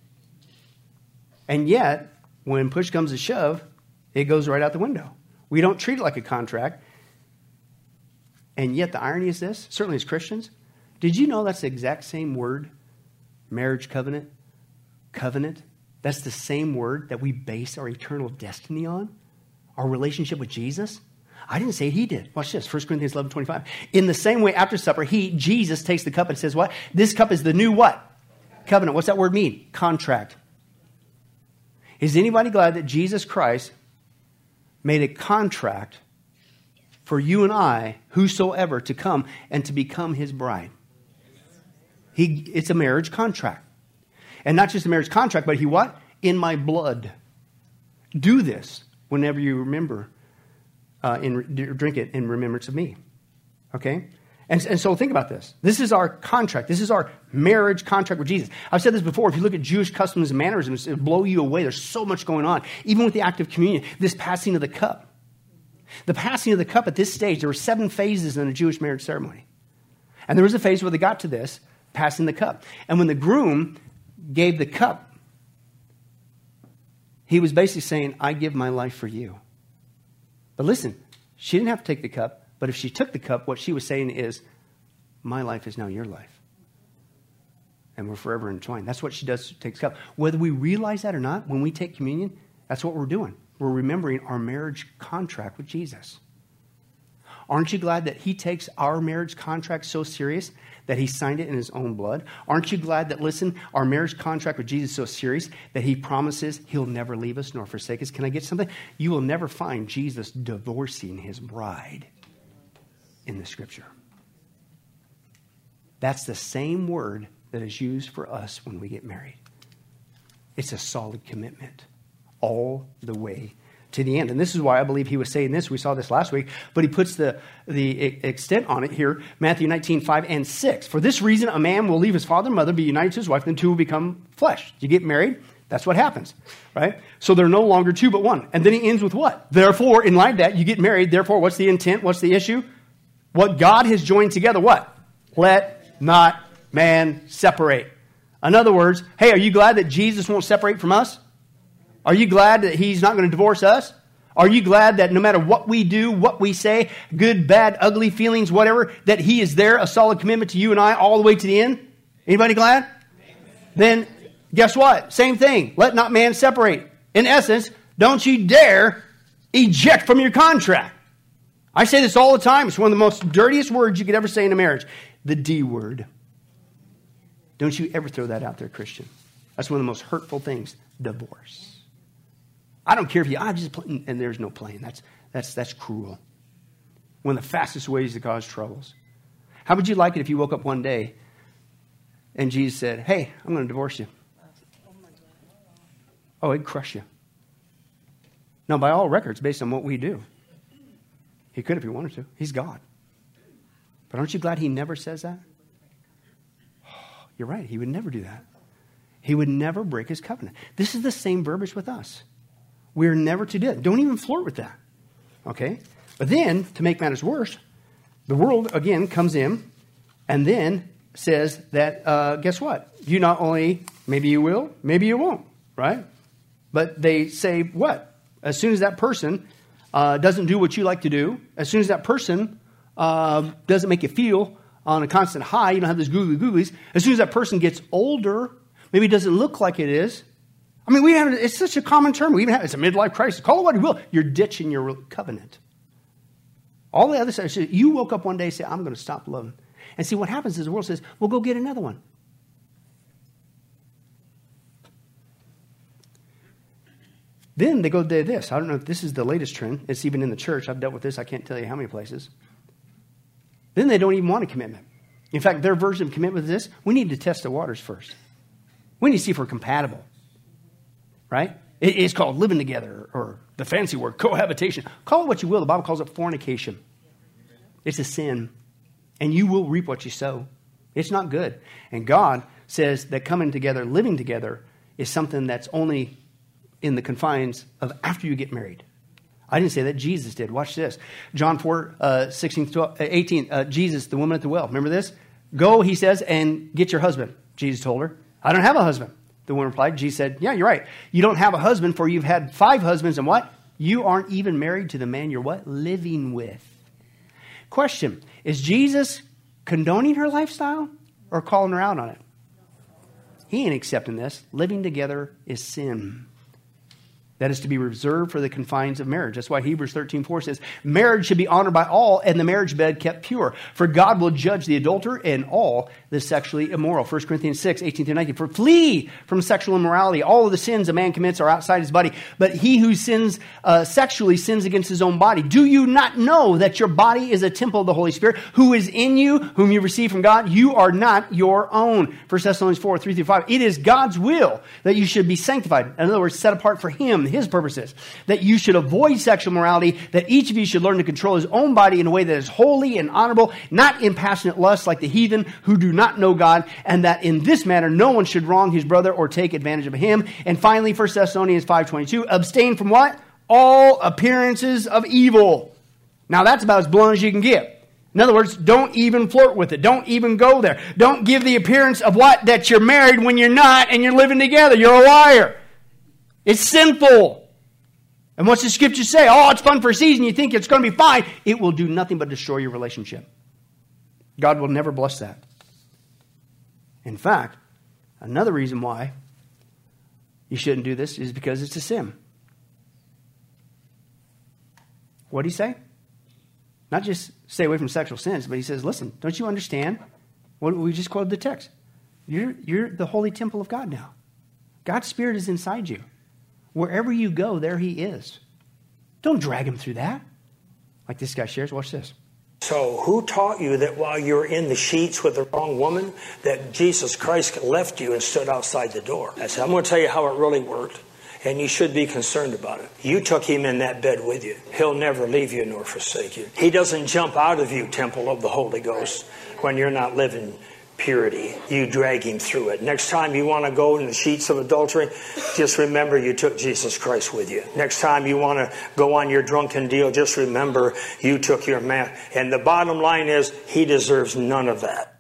And yet, when push comes to shove, it goes right out the window. We don't treat it like a contract. And yet the irony is this, certainly as Christians, did you know that's the exact same word, marriage covenant, covenant? That's the same word that we base our eternal destiny on, our relationship with Jesus. I didn't say it, he did. Watch this, 1 Corinthians 11:25. In the same way, after supper, Jesus takes the cup and says what? This cup is the new what? Covenant. What's that word mean? Contract. Is anybody glad that Jesus Christ made a contract for you and I, whosoever, to come and to become his bride? It's a marriage contract. And not just a marriage contract, but he what? In my blood. Do this whenever you remember, drink it in remembrance of me. Okay? And so think about this. This is our contract. This is our marriage contract with Jesus. I've said this before. If you look at Jewish customs and mannerisms, it'll blow you away. There's so much going on. Even with the act of communion, this passing of the cup. The passing of the cup at this stage, there were 7 phases in a Jewish marriage ceremony. And there was a phase where they got to this, passing the cup. And when the groom gave the cup, he was basically saying, I give my life for you. But listen, She didn't have to take the cup, but if she took the cup, what she was saying is, my life is now your life. And we're forever entwined. That's what she does, takes the cup. Whether we realize that or not, when we take communion, that's what we're doing. We're remembering our marriage contract with Jesus. Aren't you glad that he takes our marriage contract so serious that he signed it in his own blood? Aren't you glad that, listen, our marriage contract with Jesus is so serious that he promises he'll never leave us nor forsake us? Can I get something? You will never find Jesus divorcing his bride in the scripture. That's the same word that is used for us when we get married. It's a solid commitment all the way to the end. And this is why I believe he was saying this. We saw this last week, but he puts the extent on it here. Matthew 19:5-6. For this reason, a man will leave his father and mother, be united to his wife, and the two will become flesh. You get married, that's what happens, right? So they're no longer two but one. And then he ends with what? Therefore, in light of that, you get married. Therefore, what's the intent? What's the issue? What God has joined together, what? Let not man separate. In other words, hey, are you glad that Jesus won't separate from us? Are you glad that he's not going to divorce us? Are you glad that no matter what we do, what we say, good, bad, ugly feelings, whatever, that he is there, a solid commitment to you and I all the way to the end? Anybody glad? Amen. Then guess what? Same thing. Let not man separate. In essence, don't you dare eject from your contract. I say this all the time. It's one of the most dirtiest words you could ever say in a marriage. The D word. Don't you ever throw that out there, Christian. That's one of the most hurtful things. Divorce. I don't care if I just play, and there's no playing. That's cruel. One of the fastest ways to cause troubles. How would you like it if you woke up one day and Jesus said, hey, I'm going to divorce you? Oh, it'd crush you. Now, by all records, based on what we do, he could if he wanted to. He's God. But aren't you glad he never says that? Oh, you're right. He would never do that. He would never break his covenant. This is the same verbiage with us. We're never to do it. Don't even flirt with that. Okay? But then, to make matters worse, the world, again, comes in and then says that, guess what? You not only, maybe you will, maybe you won't, right? But they say what? As soon as that person doesn't do what you like to do, as soon as that person doesn't make you feel on a constant high, you don't have those googly googlies, as soon as that person gets older, maybe it doesn't look like it is. I mean, it's such a common term. We even have it's a midlife crisis. Call it what you will. You're ditching your covenant. All the other stuff. You woke up one day and say, I'm going to stop loving. And see, what happens is the world says, well, go get another one. Then they go to this. I don't know if this is the latest trend. It's even in the church. I've dealt with this. I can't tell you how many places. Then they don't even want a commitment. In fact, their version of commitment is this. We need to test the waters first. We need to see if we're compatible. Right? It's called living together, or the fancy word, cohabitation. Call it what you will. The Bible calls it fornication. It's a sin. And you will reap what you sow. It's not good. And God says that coming together, living together, is something that's only in the confines of after you get married. I didn't say that. Jesus did. Watch this. John 4, 16, 12, 18. Jesus, the woman at the well. Remember this? Go, he says, and get your husband. Jesus told her. I don't have a husband. The woman replied. Jesus said, yeah, you're right. You don't have a husband, for you've had 5 husbands, and what? You aren't even married to the man you're what? Living with. Question. Is Jesus condoning her lifestyle or calling her out on it? He ain't accepting this. Living together is sin. That is to be reserved for the confines of marriage. That's why Hebrews 13:4 says, marriage should be honored by all, and the marriage bed kept pure. For God will judge the adulterer and all the sexually immoral. 1 Corinthians 6, 18-19. For flee from sexual immorality. All of the sins a man commits are outside his body. But he who sins sexually sins against his own body. Do you not know that your body is a temple of the Holy Spirit, who is in you, whom you receive from God? You are not your own. 1 Thessalonians 4, 3-5. It is God's will that you should be sanctified. In other words, set apart for him, his purposes, that you should avoid sexual morality, that each of you should learn to control his own body in a way that is holy and honorable, not in passionate lust like the heathen who do not know God, and that in this manner no one should wrong his brother or take advantage of him. And finally, 1 Thessalonians 5:22, abstain from what? All appearances of evil. Now that's about as blunt as you can get. In other words, don't even flirt with it. Don't even go there. Don't give the appearance of what? That you're married when you're not and you're living together. You're a liar. It's sinful. And what's the scripture say? Oh, it's fun for a season. You think it's going to be fine. It will do nothing but destroy your relationship. God will never bless that. In fact, another reason why you shouldn't do this is because it's a sin. What did he say? Not just stay away from sexual sins, but he says, listen, don't you understand what we just quoted the text? You're the holy temple of God now. God's Spirit is inside you. Wherever you go, there he is. Don't drag him through that. Like this guy shares. Watch this. So who taught you that while you were in the sheets with the wrong woman, that Jesus Christ left you and stood outside the door? I said, I'm going to tell you how it really worked, and you should be concerned about it. You took him in that bed with you. He'll never leave you nor forsake you. He doesn't jump out of you, temple of the Holy Ghost, when you're not living purity. You drag him through it. Next time you want to go in the sheets of adultery, just remember you took Jesus Christ with you. Next time you want to go on your drunken deal, just remember you took your man. And the bottom line is, he deserves none of that.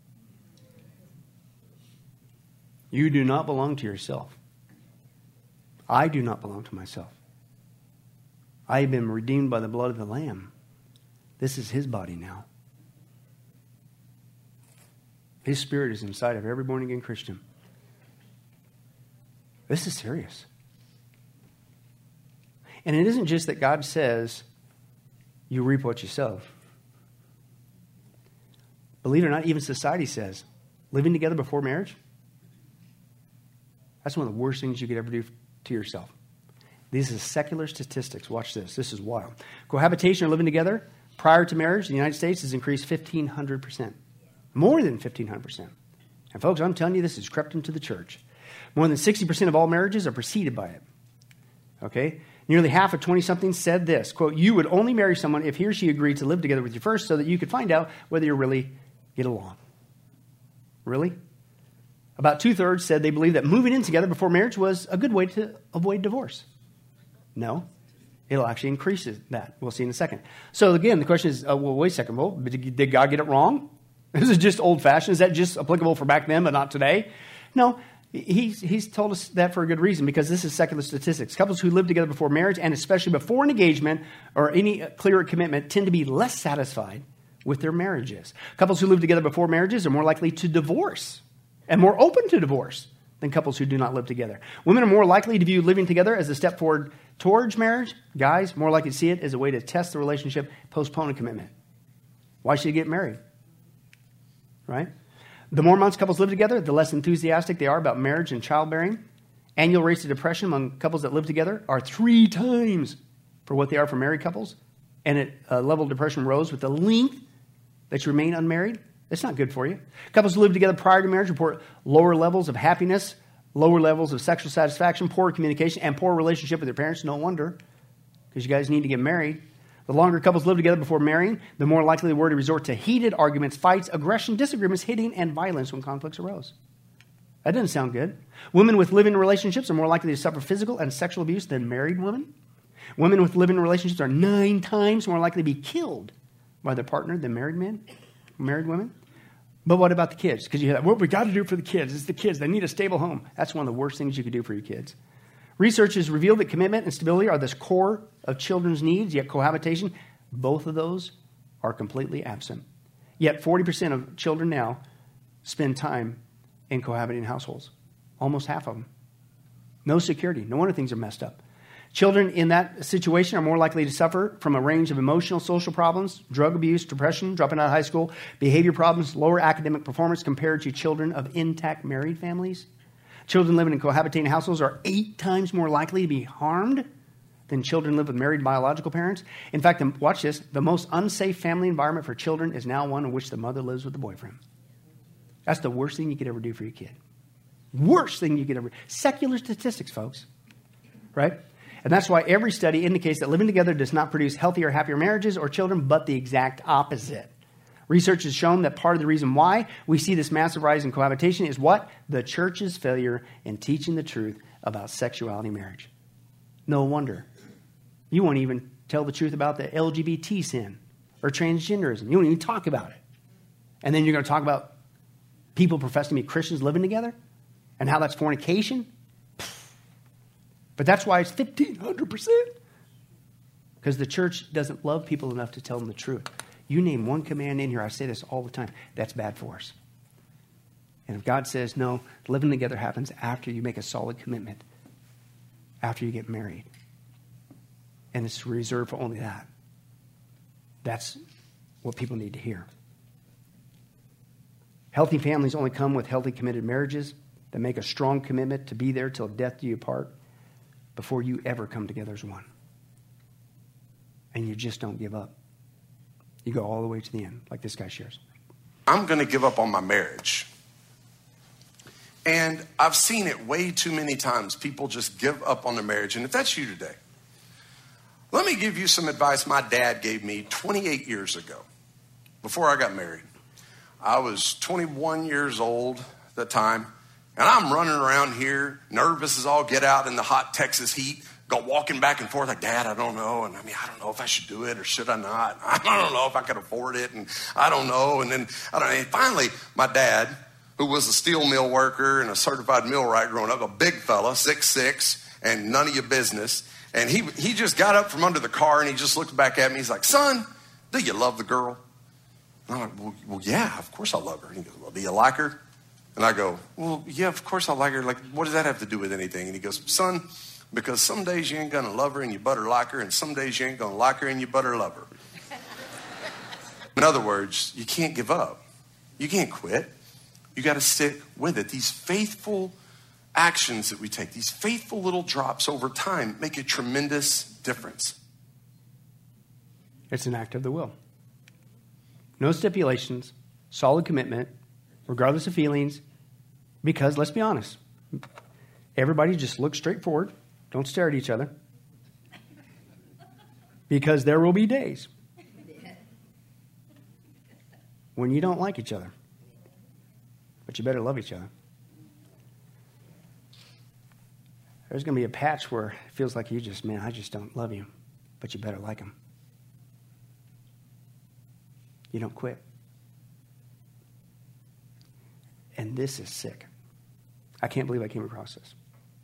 You do not belong to yourself. I do not belong to myself. I have been redeemed by the blood of the Lamb. This is his body now. His Spirit is inside of every born-again Christian. This is serious. And it isn't just that God says, you reap what you sow. Believe it or not, even society says, living together before marriage, that's one of the worst things you could ever do to yourself. These are secular statistics. Watch this. This is wild. Cohabitation or living together prior to marriage in the United States has increased 1,500%. More than 1,500%. And folks, I'm telling you, this has crept into the church. More than 60% of all marriages are preceded by it. Okay? Nearly half of 20-somethings said this, quote, you would only marry someone if he or she agreed to live together with you first so that you could find out whether you really get along. Really? About 2/3 said they believe that moving in together before marriage was a good way to avoid divorce. No. It'll actually increase that. We'll see in a second. So again, the question is, well, wait a second. Well, did God get it wrong? Is it just old-fashioned? Is that just applicable for back then but not today? No, he's told us that for a good reason, because this is secular statistics. Couples who live together before marriage, and especially before an engagement or any clear commitment, tend to be less satisfied with their marriages. Couples who live together before marriages are more likely to divorce and more open to divorce than couples who do not live together. Women are more likely to view living together as a step forward towards marriage. Guys, more likely to see it as a way to test the relationship, postpone a commitment. Why should you get married? Right? The more months couples live together, the less enthusiastic they are about marriage and childbearing. Annual rates of depression among couples that live together are 3 times for what they are for married couples. And level of depression rose with the length that you remain unmarried. That's not good for you. Couples who live together prior to marriage report lower levels of happiness, lower levels of sexual satisfaction, poor communication, and poor relationship with their parents. No wonder, because you guys need to get married. The longer couples live together before marrying, the more likely they were to resort to heated arguments, fights, aggression, disagreements, hitting, and violence when conflicts arose. That doesn't sound good. Women with live-in relationships are more likely to suffer physical and sexual abuse than married women. Women with live-in relationships are 9 times more likely to be killed by their partner than married women. But what about the kids? Because you hear that, what we got to do for the kids? It's the kids. They need a stable home. That's one of the worst things you could do for your kids. Research has revealed that commitment and stability are the core of children's needs, yet cohabitation, both of those are completely absent. Yet 40% of children now spend time in cohabiting households. Almost half of them. No security. No wonder things are messed up. Children in that situation are more likely to suffer from a range of emotional, social problems, drug abuse, depression, dropping out of high school, behavior problems, lower academic performance compared to children of intact married families. Children living in cohabitating households are 8 times more likely to be harmed than children live with married biological parents. In fact, watch this, the most unsafe family environment for children is now one in which the mother lives with the boyfriend. That's the worst thing you could ever do for your kid. Worst thing you could ever. Secular statistics, folks. Right? And that's why every study indicates that living together does not produce healthier, happier marriages or children, but the exact opposite. Research has shown that part of the reason why we see this massive rise in cohabitation is what? The church's failure in teaching the truth about sexuality and marriage. No wonder. You won't even tell the truth about the LGBT sin or transgenderism. You won't even talk about it. And then you're going to talk about people professing to be Christians living together and how that's fornication. But that's why it's 1,500%. Because the church doesn't love people enough to tell them the truth. You name one command in here, I say this all the time, that's bad for us. And if God says, no, living together happens after you make a solid commitment, after you get married. And it's reserved for only that. That's what people need to hear. Healthy families only come with healthy, committed marriages that make a strong commitment to be there till death do you part before you ever come together as one. And you just don't give up. You go all the way to the end, like this guy shares. I'm going to give up on my marriage. And I've seen it way too many times. People just give up on their marriage. And if that's you today, let me give you some advice my dad gave me 28 years ago, before I got married. I was 21 years old at the time, and I'm running around here, nervous as all get out in the hot Texas heat, walking back and forth like, Dad, I don't know. And I don't know if I should do it or should I not. I don't know if I could afford it, and I don't know. And then, and finally, my dad, who was a steel mill worker and a certified millwright growing up, a big fella, 6'6", and none of your business. And he just got up from under the car and he just looked back at me. He's like, son, do you love the girl? And I'm like, well, yeah, of course I love her. And he goes, well, do you like her? And I go, well, yeah, of course I like her. Like, what does that have to do with anything? And he goes, son, because some days you ain't going to love her and you better like her, and some days you ain't going to like her and you better love her. In other words, you can't give up. You can't quit. You got to stick with it. These faithful actions that we take, these faithful little drops over time, make a tremendous difference. It's an act of the will. No stipulations, solid commitment, regardless of feelings, because let's be honest, everybody just look straight forward. Don't stare at each other. Because there will be days when you don't like each other. But you better love each other. There's going to be a patch where it feels like you just, man, I just don't love you. But you better like him. You don't quit. And this is sick. I can't believe I came across this.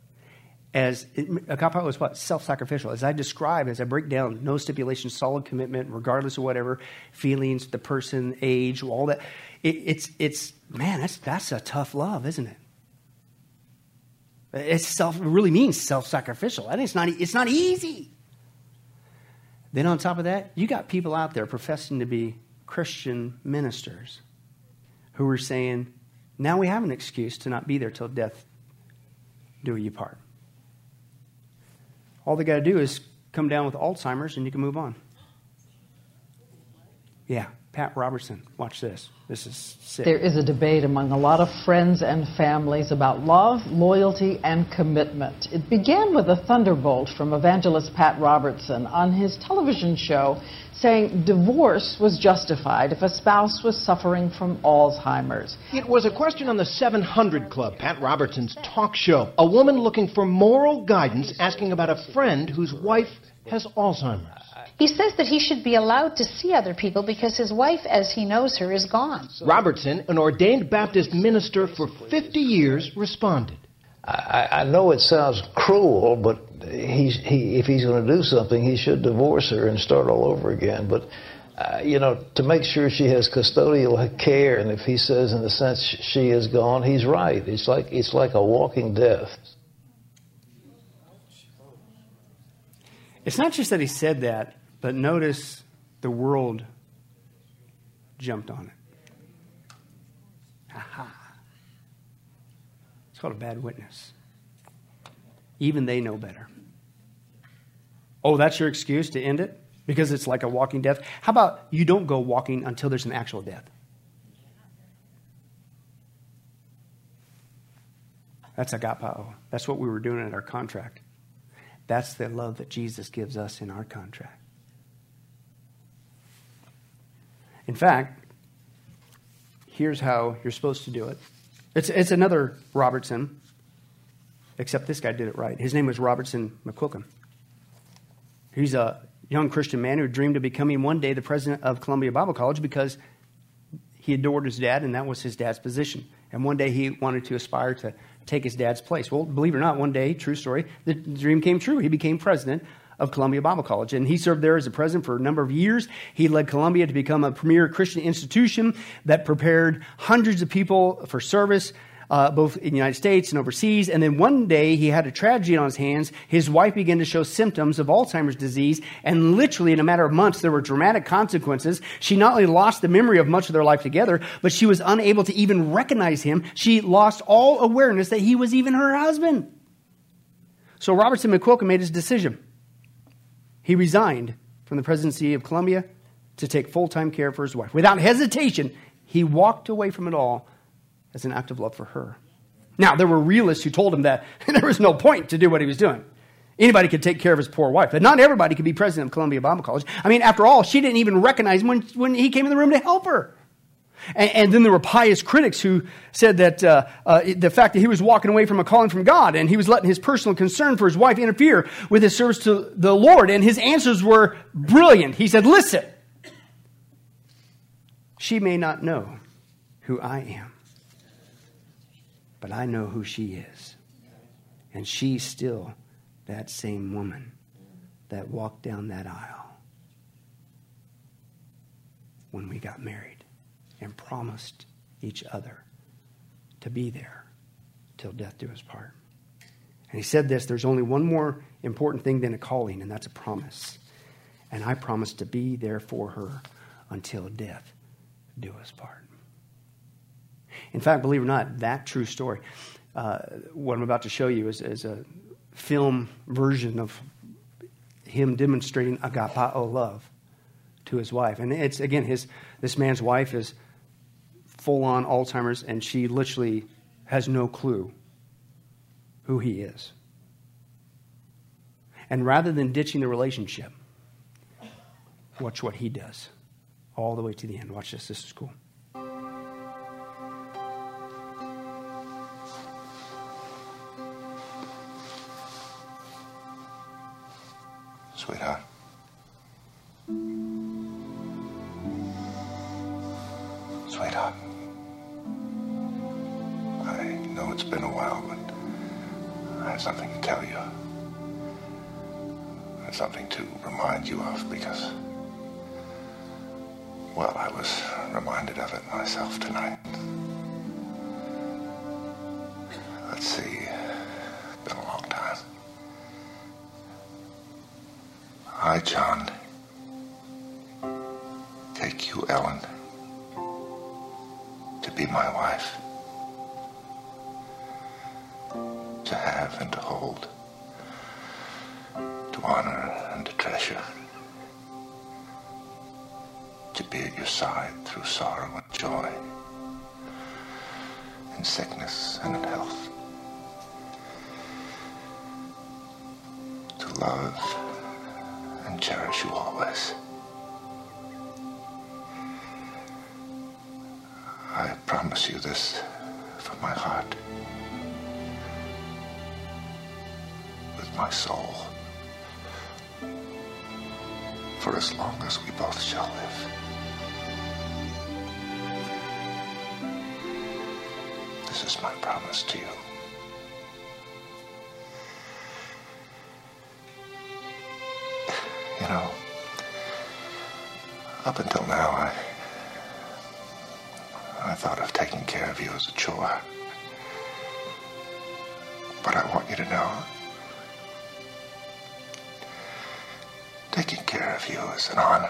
Agapao was what? Self-sacrificial. As I describe, as I break down, no stipulation, solid commitment, regardless of whatever, feelings, the person, age, all that. It's man, that's a tough love, isn't it? It really means self-sacrificial. I think it's not easy. Then on top of that, you got people out there professing to be Christian ministers who are saying, now we have an excuse to not be there till death do you part. All they got to do is come down with Alzheimer's and you can move on. Yeah, Pat Robertson. Watch this. This is sick. There is a debate among a lot of friends and families about love, loyalty, and commitment. It began with a thunderbolt from evangelist Pat Robertson on his television show saying divorce was justified if a spouse was suffering from Alzheimer's. It was a question on the 700 Club, Pat Robertson's talk show. A woman looking for moral guidance asking about a friend whose wife has Alzheimer's. He says that he should be allowed to see other people because his wife, as he knows her, is gone. Robertson, an ordained Baptist minister for 50 years, responded. I know it sounds cruel, but if he's going to do something, he should divorce her and start all over again. But, to make sure she has custodial care, and if he says, in a sense, she is gone, he's right. It's like a walking death. It's not just that he said that, but notice the world jumped on it. Aha. It's called a bad witness. Even they know better. Oh, that's your excuse to end it? Because it's like a walking death? How about you don't go walking until there's an actual death? That's agapao. That's what we were doing in our contract. That's the love that Jesus gives us in our contract. In fact, here's how you're supposed to do it. It's another Robertson, except this guy did it right. His name was Robertson McQuilkin. He's a young Christian man who dreamed of becoming one day the president of Columbia Bible College because he adored his dad, and that was his dad's position. And one day he wanted to aspire to take his dad's place. Well, believe it or not, one day, true story, the dream came true. He became president of Columbia Bible College. And he served there as a president for a number of years. He led Columbia to become a premier Christian institution that prepared hundreds of people for service, both in the United States and overseas. And then one day he had a tragedy on his hands. His wife began to show symptoms of Alzheimer's disease. And literally in a matter of months, there were dramatic consequences. She not only lost the memory of much of their life together, but she was unable to even recognize him. She lost all awareness that he was even her husband. So Robertson McQuilkin made his decision. He resigned from the presidency of Columbia to take full-time care for his wife. Without hesitation, he walked away from it all as an act of love for her. Now, there were realists who told him that there was no point to do what he was doing. Anybody could take care of his poor wife, but not everybody could be president of Columbia Bible College. I mean, after all, she didn't even recognize him when he came in the room to help her. And then there were pious critics who said that the fact that he was walking away from a calling from God and he was letting his personal concern for his wife interfere with his service to the Lord. And his answers were brilliant. He said, listen, she may not know who I am, but I know who she is. And she's still that same woman that walked down that aisle when we got married and promised each other to be there till death do us part. And he said this, there's only one more important thing than a calling, and that's a promise. And I promise to be there for her until death do us part. In fact, believe it or not, that true story, what I'm about to show you is a film version of him demonstrating agapao love to his wife. And it's, again, this man's wife is full-on Alzheimer's, and she literally has no clue who he is. And rather than ditching the relationship, watch what he does all the way to the end. Watch this. This is cool. Sweetheart. Sweetheart. I know it's been a while, but I have something to tell you. I have something to remind you of because, well, I was reminded of it myself tonight. Let's see. It's been a long time. I, John, take you, Ellen, to be my wife, to have and to hold, to honor and to treasure, to be at your side through sorrow and joy, in sickness and in health, to love and cherish you always. I promise you this from my heart, with my soul, for as long as we both shall live. This is my promise to you. You know, up until now, I thought of taking care of you as a chore. But I want you to know, taking care of you is an honor,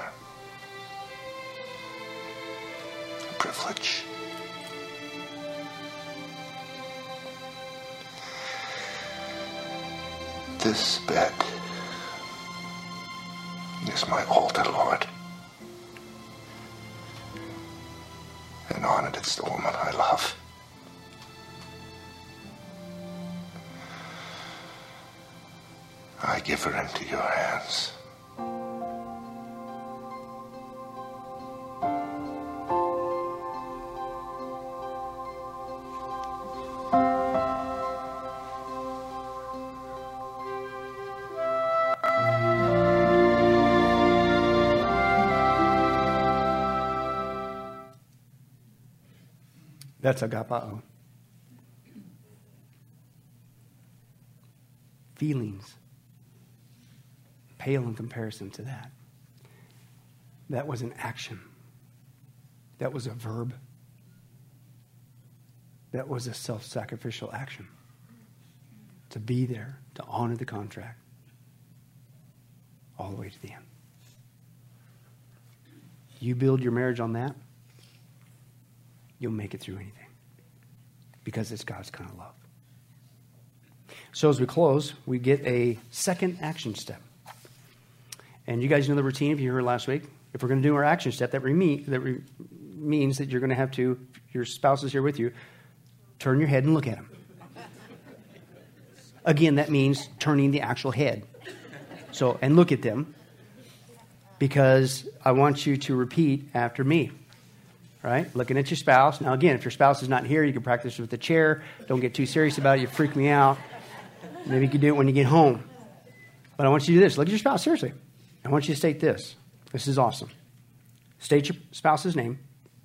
a privilege. This bed is my altar, Lord. And on it, it's the woman I love. I give her into your hands. That's agapao. Feelings, pale in comparison to that. That was an action. That was a verb. That was a self-sacrificial action. To be there, to honor the contract, all the way to the end. You build your marriage on that, you'll make it through anything. Because it's God's kind of love. So as we close, we get a second action step. And you guys know the routine if you heard last week. If we're going to do our action step, that means that you're going to have to, your spouse is here with you, turn your head and look at him. Again, that means turning the actual head. So, and look at them. Because I want you to repeat after me. Right? Looking at your spouse. Now, again, if your spouse is not here, you can practice with the chair. Don't get too serious about it. You freak me out. Maybe you can do it when you get home. But I want you to do this. Look at your spouse. Seriously. I want you to state this. This is awesome. State your spouse's name.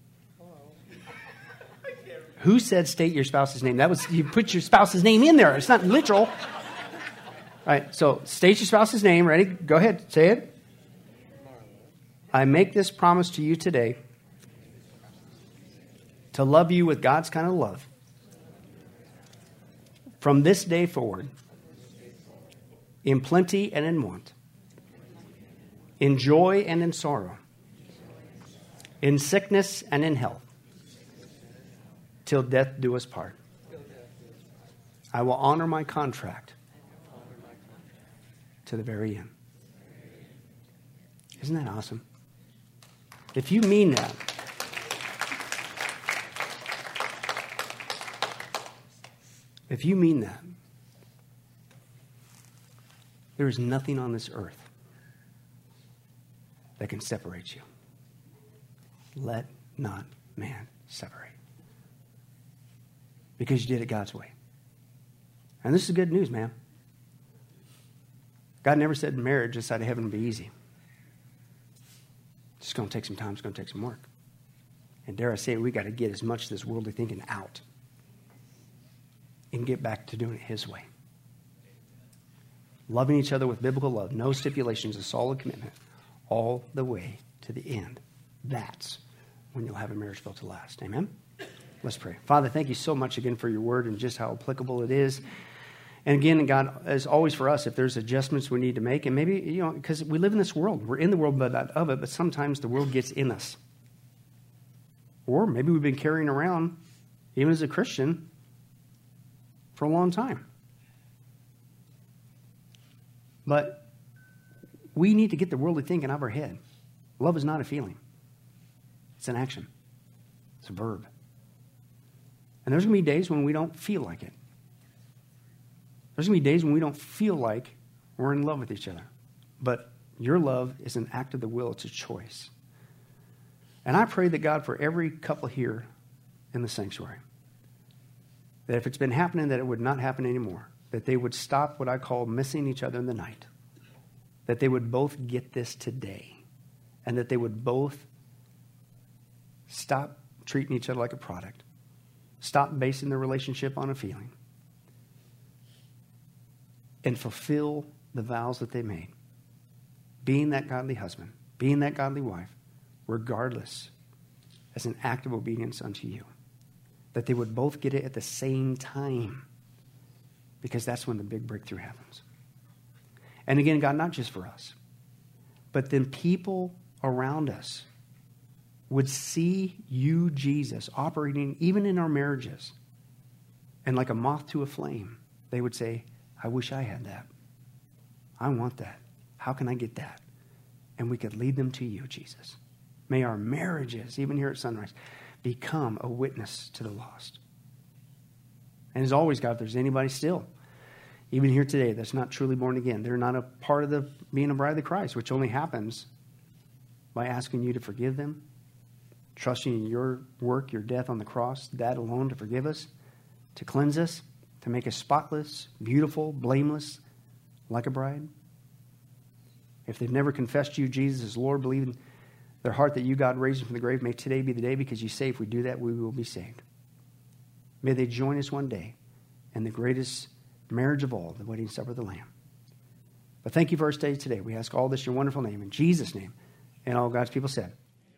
Who said state your spouse's name? That was, you put your spouse's name in there. It's not literal. All right. So state your spouse's name. Ready? Go ahead. Say it. I make this promise to you today to love you with God's kind of love. From this day forward, in plenty and in want, in joy and in sorrow, in sickness and in health, till death do us part. I will honor my contract to the very end. Isn't that awesome? If you mean that, there is nothing on this earth that can separate you. Let not man separate. Because you did it God's way. And this is good news, man. God never said marriage this side of heaven would be easy. It's just going to take some time. It's going to take some work. And dare I say, we got to get as much of this worldly thinking out and get back to doing it His way. Loving each other with biblical love, no stipulations, a solid commitment, all the way to the end. That's when you'll have a marriage built to last. Amen? Let's pray. Father, thank you so much again for your word and just how applicable it is. And again, God, as always for us, if there's adjustments we need to make, and maybe, because we live in this world. We're in the world but not of it, but sometimes the world gets in us. Or maybe we've been carrying around, even as a Christian, for a long time. But we need to get the worldly thinking out of our head. Love is not a feeling. It's an action. It's a verb. And there's going to be days when we don't feel like it. There's going to be days when we don't feel like we're in love with each other. But your love is an act of the will. It's a choice. And I pray that God, for every couple here in the sanctuary, that if it's been happening, that it would not happen anymore. That they would stop what I call missing each other in the night. That they would both get this today. And that they would both stop treating each other like a product. Stop basing their relationship on a feeling. And fulfill the vows that they made. Being that godly husband. Being that godly wife. Regardless. As an act of obedience unto you. That they would both get it at the same time. Because that's when the big breakthrough happens. And again, God, not just for us. But then people around us would see you, Jesus, operating even in our marriages. And like a moth to a flame, they would say, I wish I had that. I want that. How can I get that? And we could lead them to you, Jesus. May our marriages, even here at Sunrise, become a witness to the lost. And as always, God, if there's anybody still, even here today, that's not truly born again, they're not a part of the being a bride of Christ, which only happens by asking you to forgive them, trusting in your work, your death on the cross, that alone to forgive us, to cleanse us, to make us spotless, beautiful, blameless, like a bride. If they've never confessed you, Jesus, as Lord, believe in their heart that you, God, raised him from the grave, may today be the day, because you say if we do that, we will be saved. May they join us one day in the greatest marriage of all, the wedding supper of the Lamb. But thank you for our study today. We ask all this in your wonderful name, in Jesus' name, and all God's people said.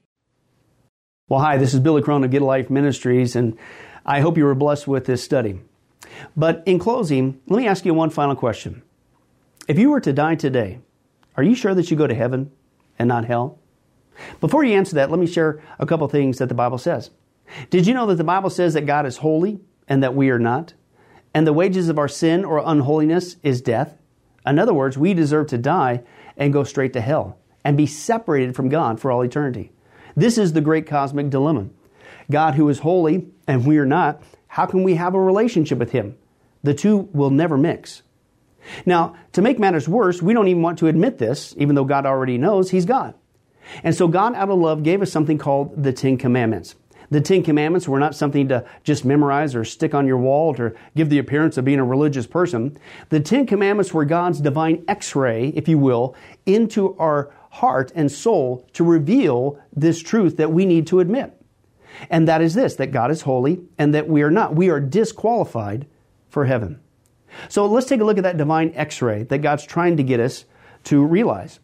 Well, hi, this is Billy Crone of Get a Life Ministries, and I hope you were blessed with this study. But in closing, let me ask you one final question. If you were to die today, are you sure that you go to heaven and not hell? Before you answer that, let me share a couple things that the Bible says. Did you know that the Bible says that God is holy and that we are not? And the wages of our sin or unholiness is death? In other words, we deserve to die and go straight to hell and be separated from God for all eternity. This is the great cosmic dilemma. God, who is holy and we are not, how can we have a relationship with Him? The two will never mix. Now, to make matters worse, we don't even want to admit this, even though God already knows He's God. And so God, out of love, gave us something called the Ten Commandments. The Ten Commandments were not something to just memorize or stick on your wall to give the appearance of being a religious person. The Ten Commandments were God's divine X-ray, if you will, into our heart and soul to reveal this truth that we need to admit. And that is this, that God is holy and that we are not. We are disqualified for heaven. So let's take a look at that divine X-ray that God's trying to get us to realize.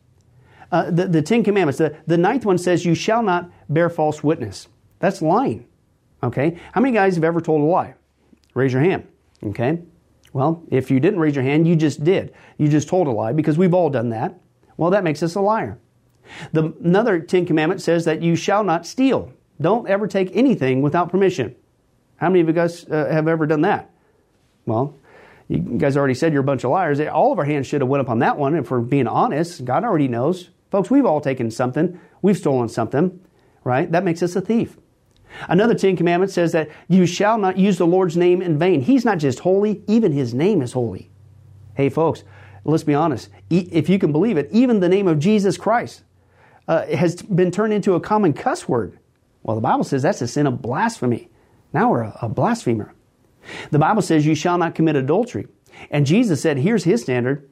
The Ten Commandments, the ninth one says, you shall not bear false witness. That's lying. Okay? How many guys have ever told a lie? Raise your hand. Okay? Well, if you didn't raise your hand, you just did. You just told a lie because we've all done that. Well, that makes us a liar. Another Ten Commandment says that you shall not steal. Don't ever take anything without permission. How many of you guys have ever done that? Well, you guys already said you're a bunch of liars. All of our hands should have went up on that one if we're being honest. God already knows. Folks, we've all taken something. We've stolen something, right? That makes us a thief. Another Ten Commandments says that you shall not use the Lord's name in vain. He's not just holy, even His name is holy. Hey, folks, let's be honest. If you can believe it, even the name of Jesus Christ has been turned into a common cuss word. Well, the Bible says that's a sin of blasphemy. Now we're a blasphemer. The Bible says you shall not commit adultery. And Jesus said, here's His standard.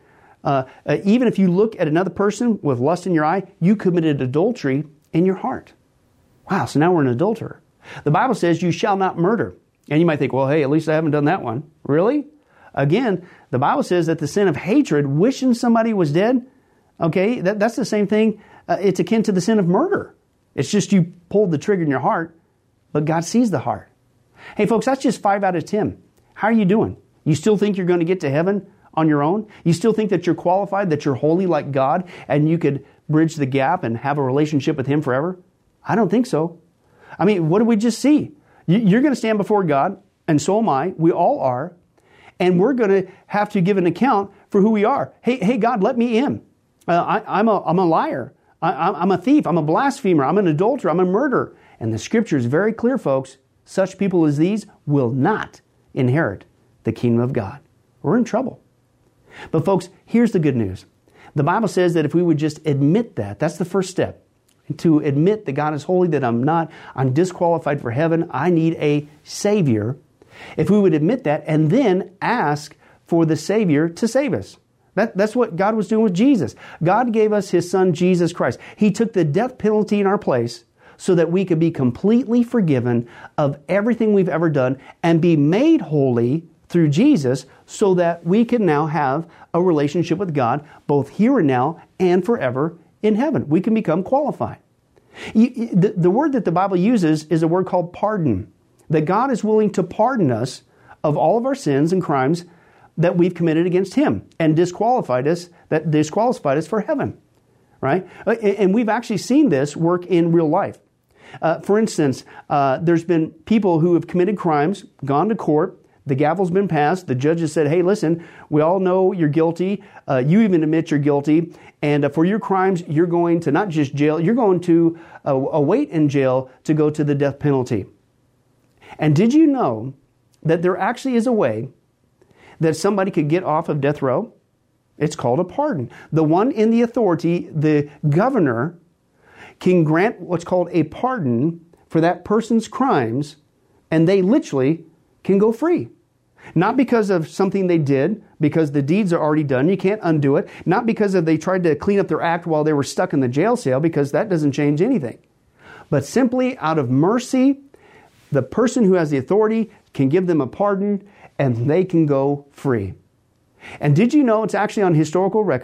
Even if you look at another person with lust in your eye, you committed adultery in your heart. Wow, so now we're an adulterer. The Bible says you shall not murder. And you might think, well, hey, at least I haven't done that one. Really? Again, the Bible says that the sin of hatred, wishing somebody was dead, okay, that's the same thing. It's akin to the sin of murder. It's just you pulled the trigger in your heart, but God sees the heart. Hey, folks, that's just 5 out of 10. How are you doing? You still think you're going to get to heaven on your own? You still think that you're qualified, that you're holy like God, and you could bridge the gap and have a relationship with Him forever? I don't think so. I mean, what did we just see? You're going to stand before God, and so am I. We all are. And we're going to have to give an account for who we are. Hey, God, let me in. I'm a liar. I'm a thief. I'm a blasphemer. I'm an adulterer. I'm a murderer. And the Scripture is very clear, folks. Such people as these will not inherit the kingdom of God. We're in trouble. But folks, here's the good news. The Bible says that if we would just admit that, that's the first step. To admit that God is holy, that I'm disqualified for heaven, I need a Savior. If we would admit that and then ask for the Savior to save us. That's what God was doing with Jesus. God gave us His Son, Jesus Christ. He took the death penalty in our place so that we could be completely forgiven of everything we've ever done and be made holy through Jesus so that we can now have a relationship with God both here and now and forever in heaven. We can become qualified. The word that the Bible uses is a word called pardon. That God is willing to pardon us of all of our sins and crimes that we've committed against Him and disqualified us for heaven. Right? And we've actually seen this work in real life. For instance, there's been people who have committed crimes, gone to court, the gavel's been passed, the judge has said, hey, listen, we all know you're guilty, you even admit you're guilty, and for your crimes, you're going to not just jail, you're going to await in jail to go to the death penalty. And did you know that there actually is a way that somebody could get off of death row? It's called a pardon. The one in the authority, the governor, can grant what's called a pardon for that person's crimes, and they literally can go free. Not because of something they did, because the deeds are already done, you can't undo it. Not because they tried to clean up their act while they were stuck in the jail cell, because that doesn't change anything. But simply out of mercy, the person who has the authority can give them a pardon and they can go free. And did you know it's actually on historical record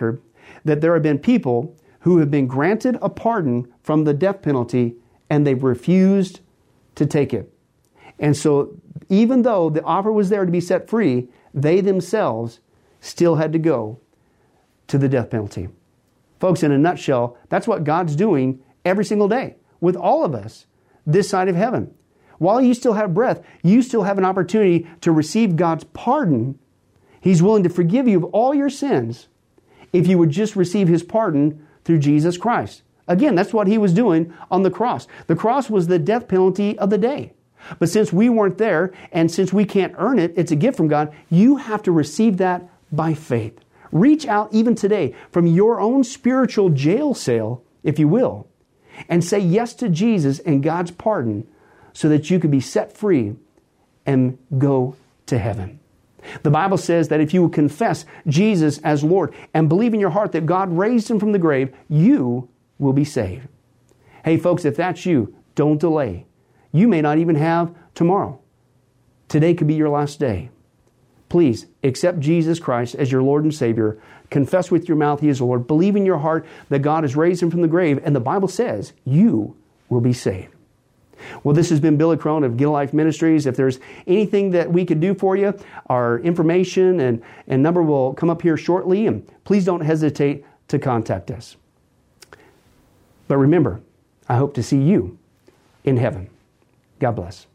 that there have been people who have been granted a pardon from the death penalty and they've refused to take it. And so even though the offer was there to be set free, they themselves still had to go to the death penalty. Folks, in a nutshell, that's what God's doing every single day with all of us this side of heaven. While you still have breath, you still have an opportunity to receive God's pardon. He's willing to forgive you of all your sins if you would just receive His pardon through Jesus Christ. Again, that's what He was doing on the cross. The cross was the death penalty of the day. But since we weren't there, and since we can't earn it, it's a gift from God, you have to receive that by faith. Reach out even today from your own spiritual jail cell, if you will, and say yes to Jesus and God's pardon so that you can be set free and go to heaven. The Bible says that if you will confess Jesus as Lord and believe in your heart that God raised Him from the grave, you will be saved. Hey folks, if that's you, don't delay. You may not even have tomorrow. Today could be your last day. Please accept Jesus Christ as your Lord and Savior. Confess with your mouth He is Lord. Believe in your heart that God has raised Him from the grave. And the Bible says you will be saved. Well, this has been Billy Crone of Get a Life Ministries. If there's anything that we could do for you, our information and number will come up here shortly. And please don't hesitate to contact us. But remember, I hope to see you in heaven. God bless.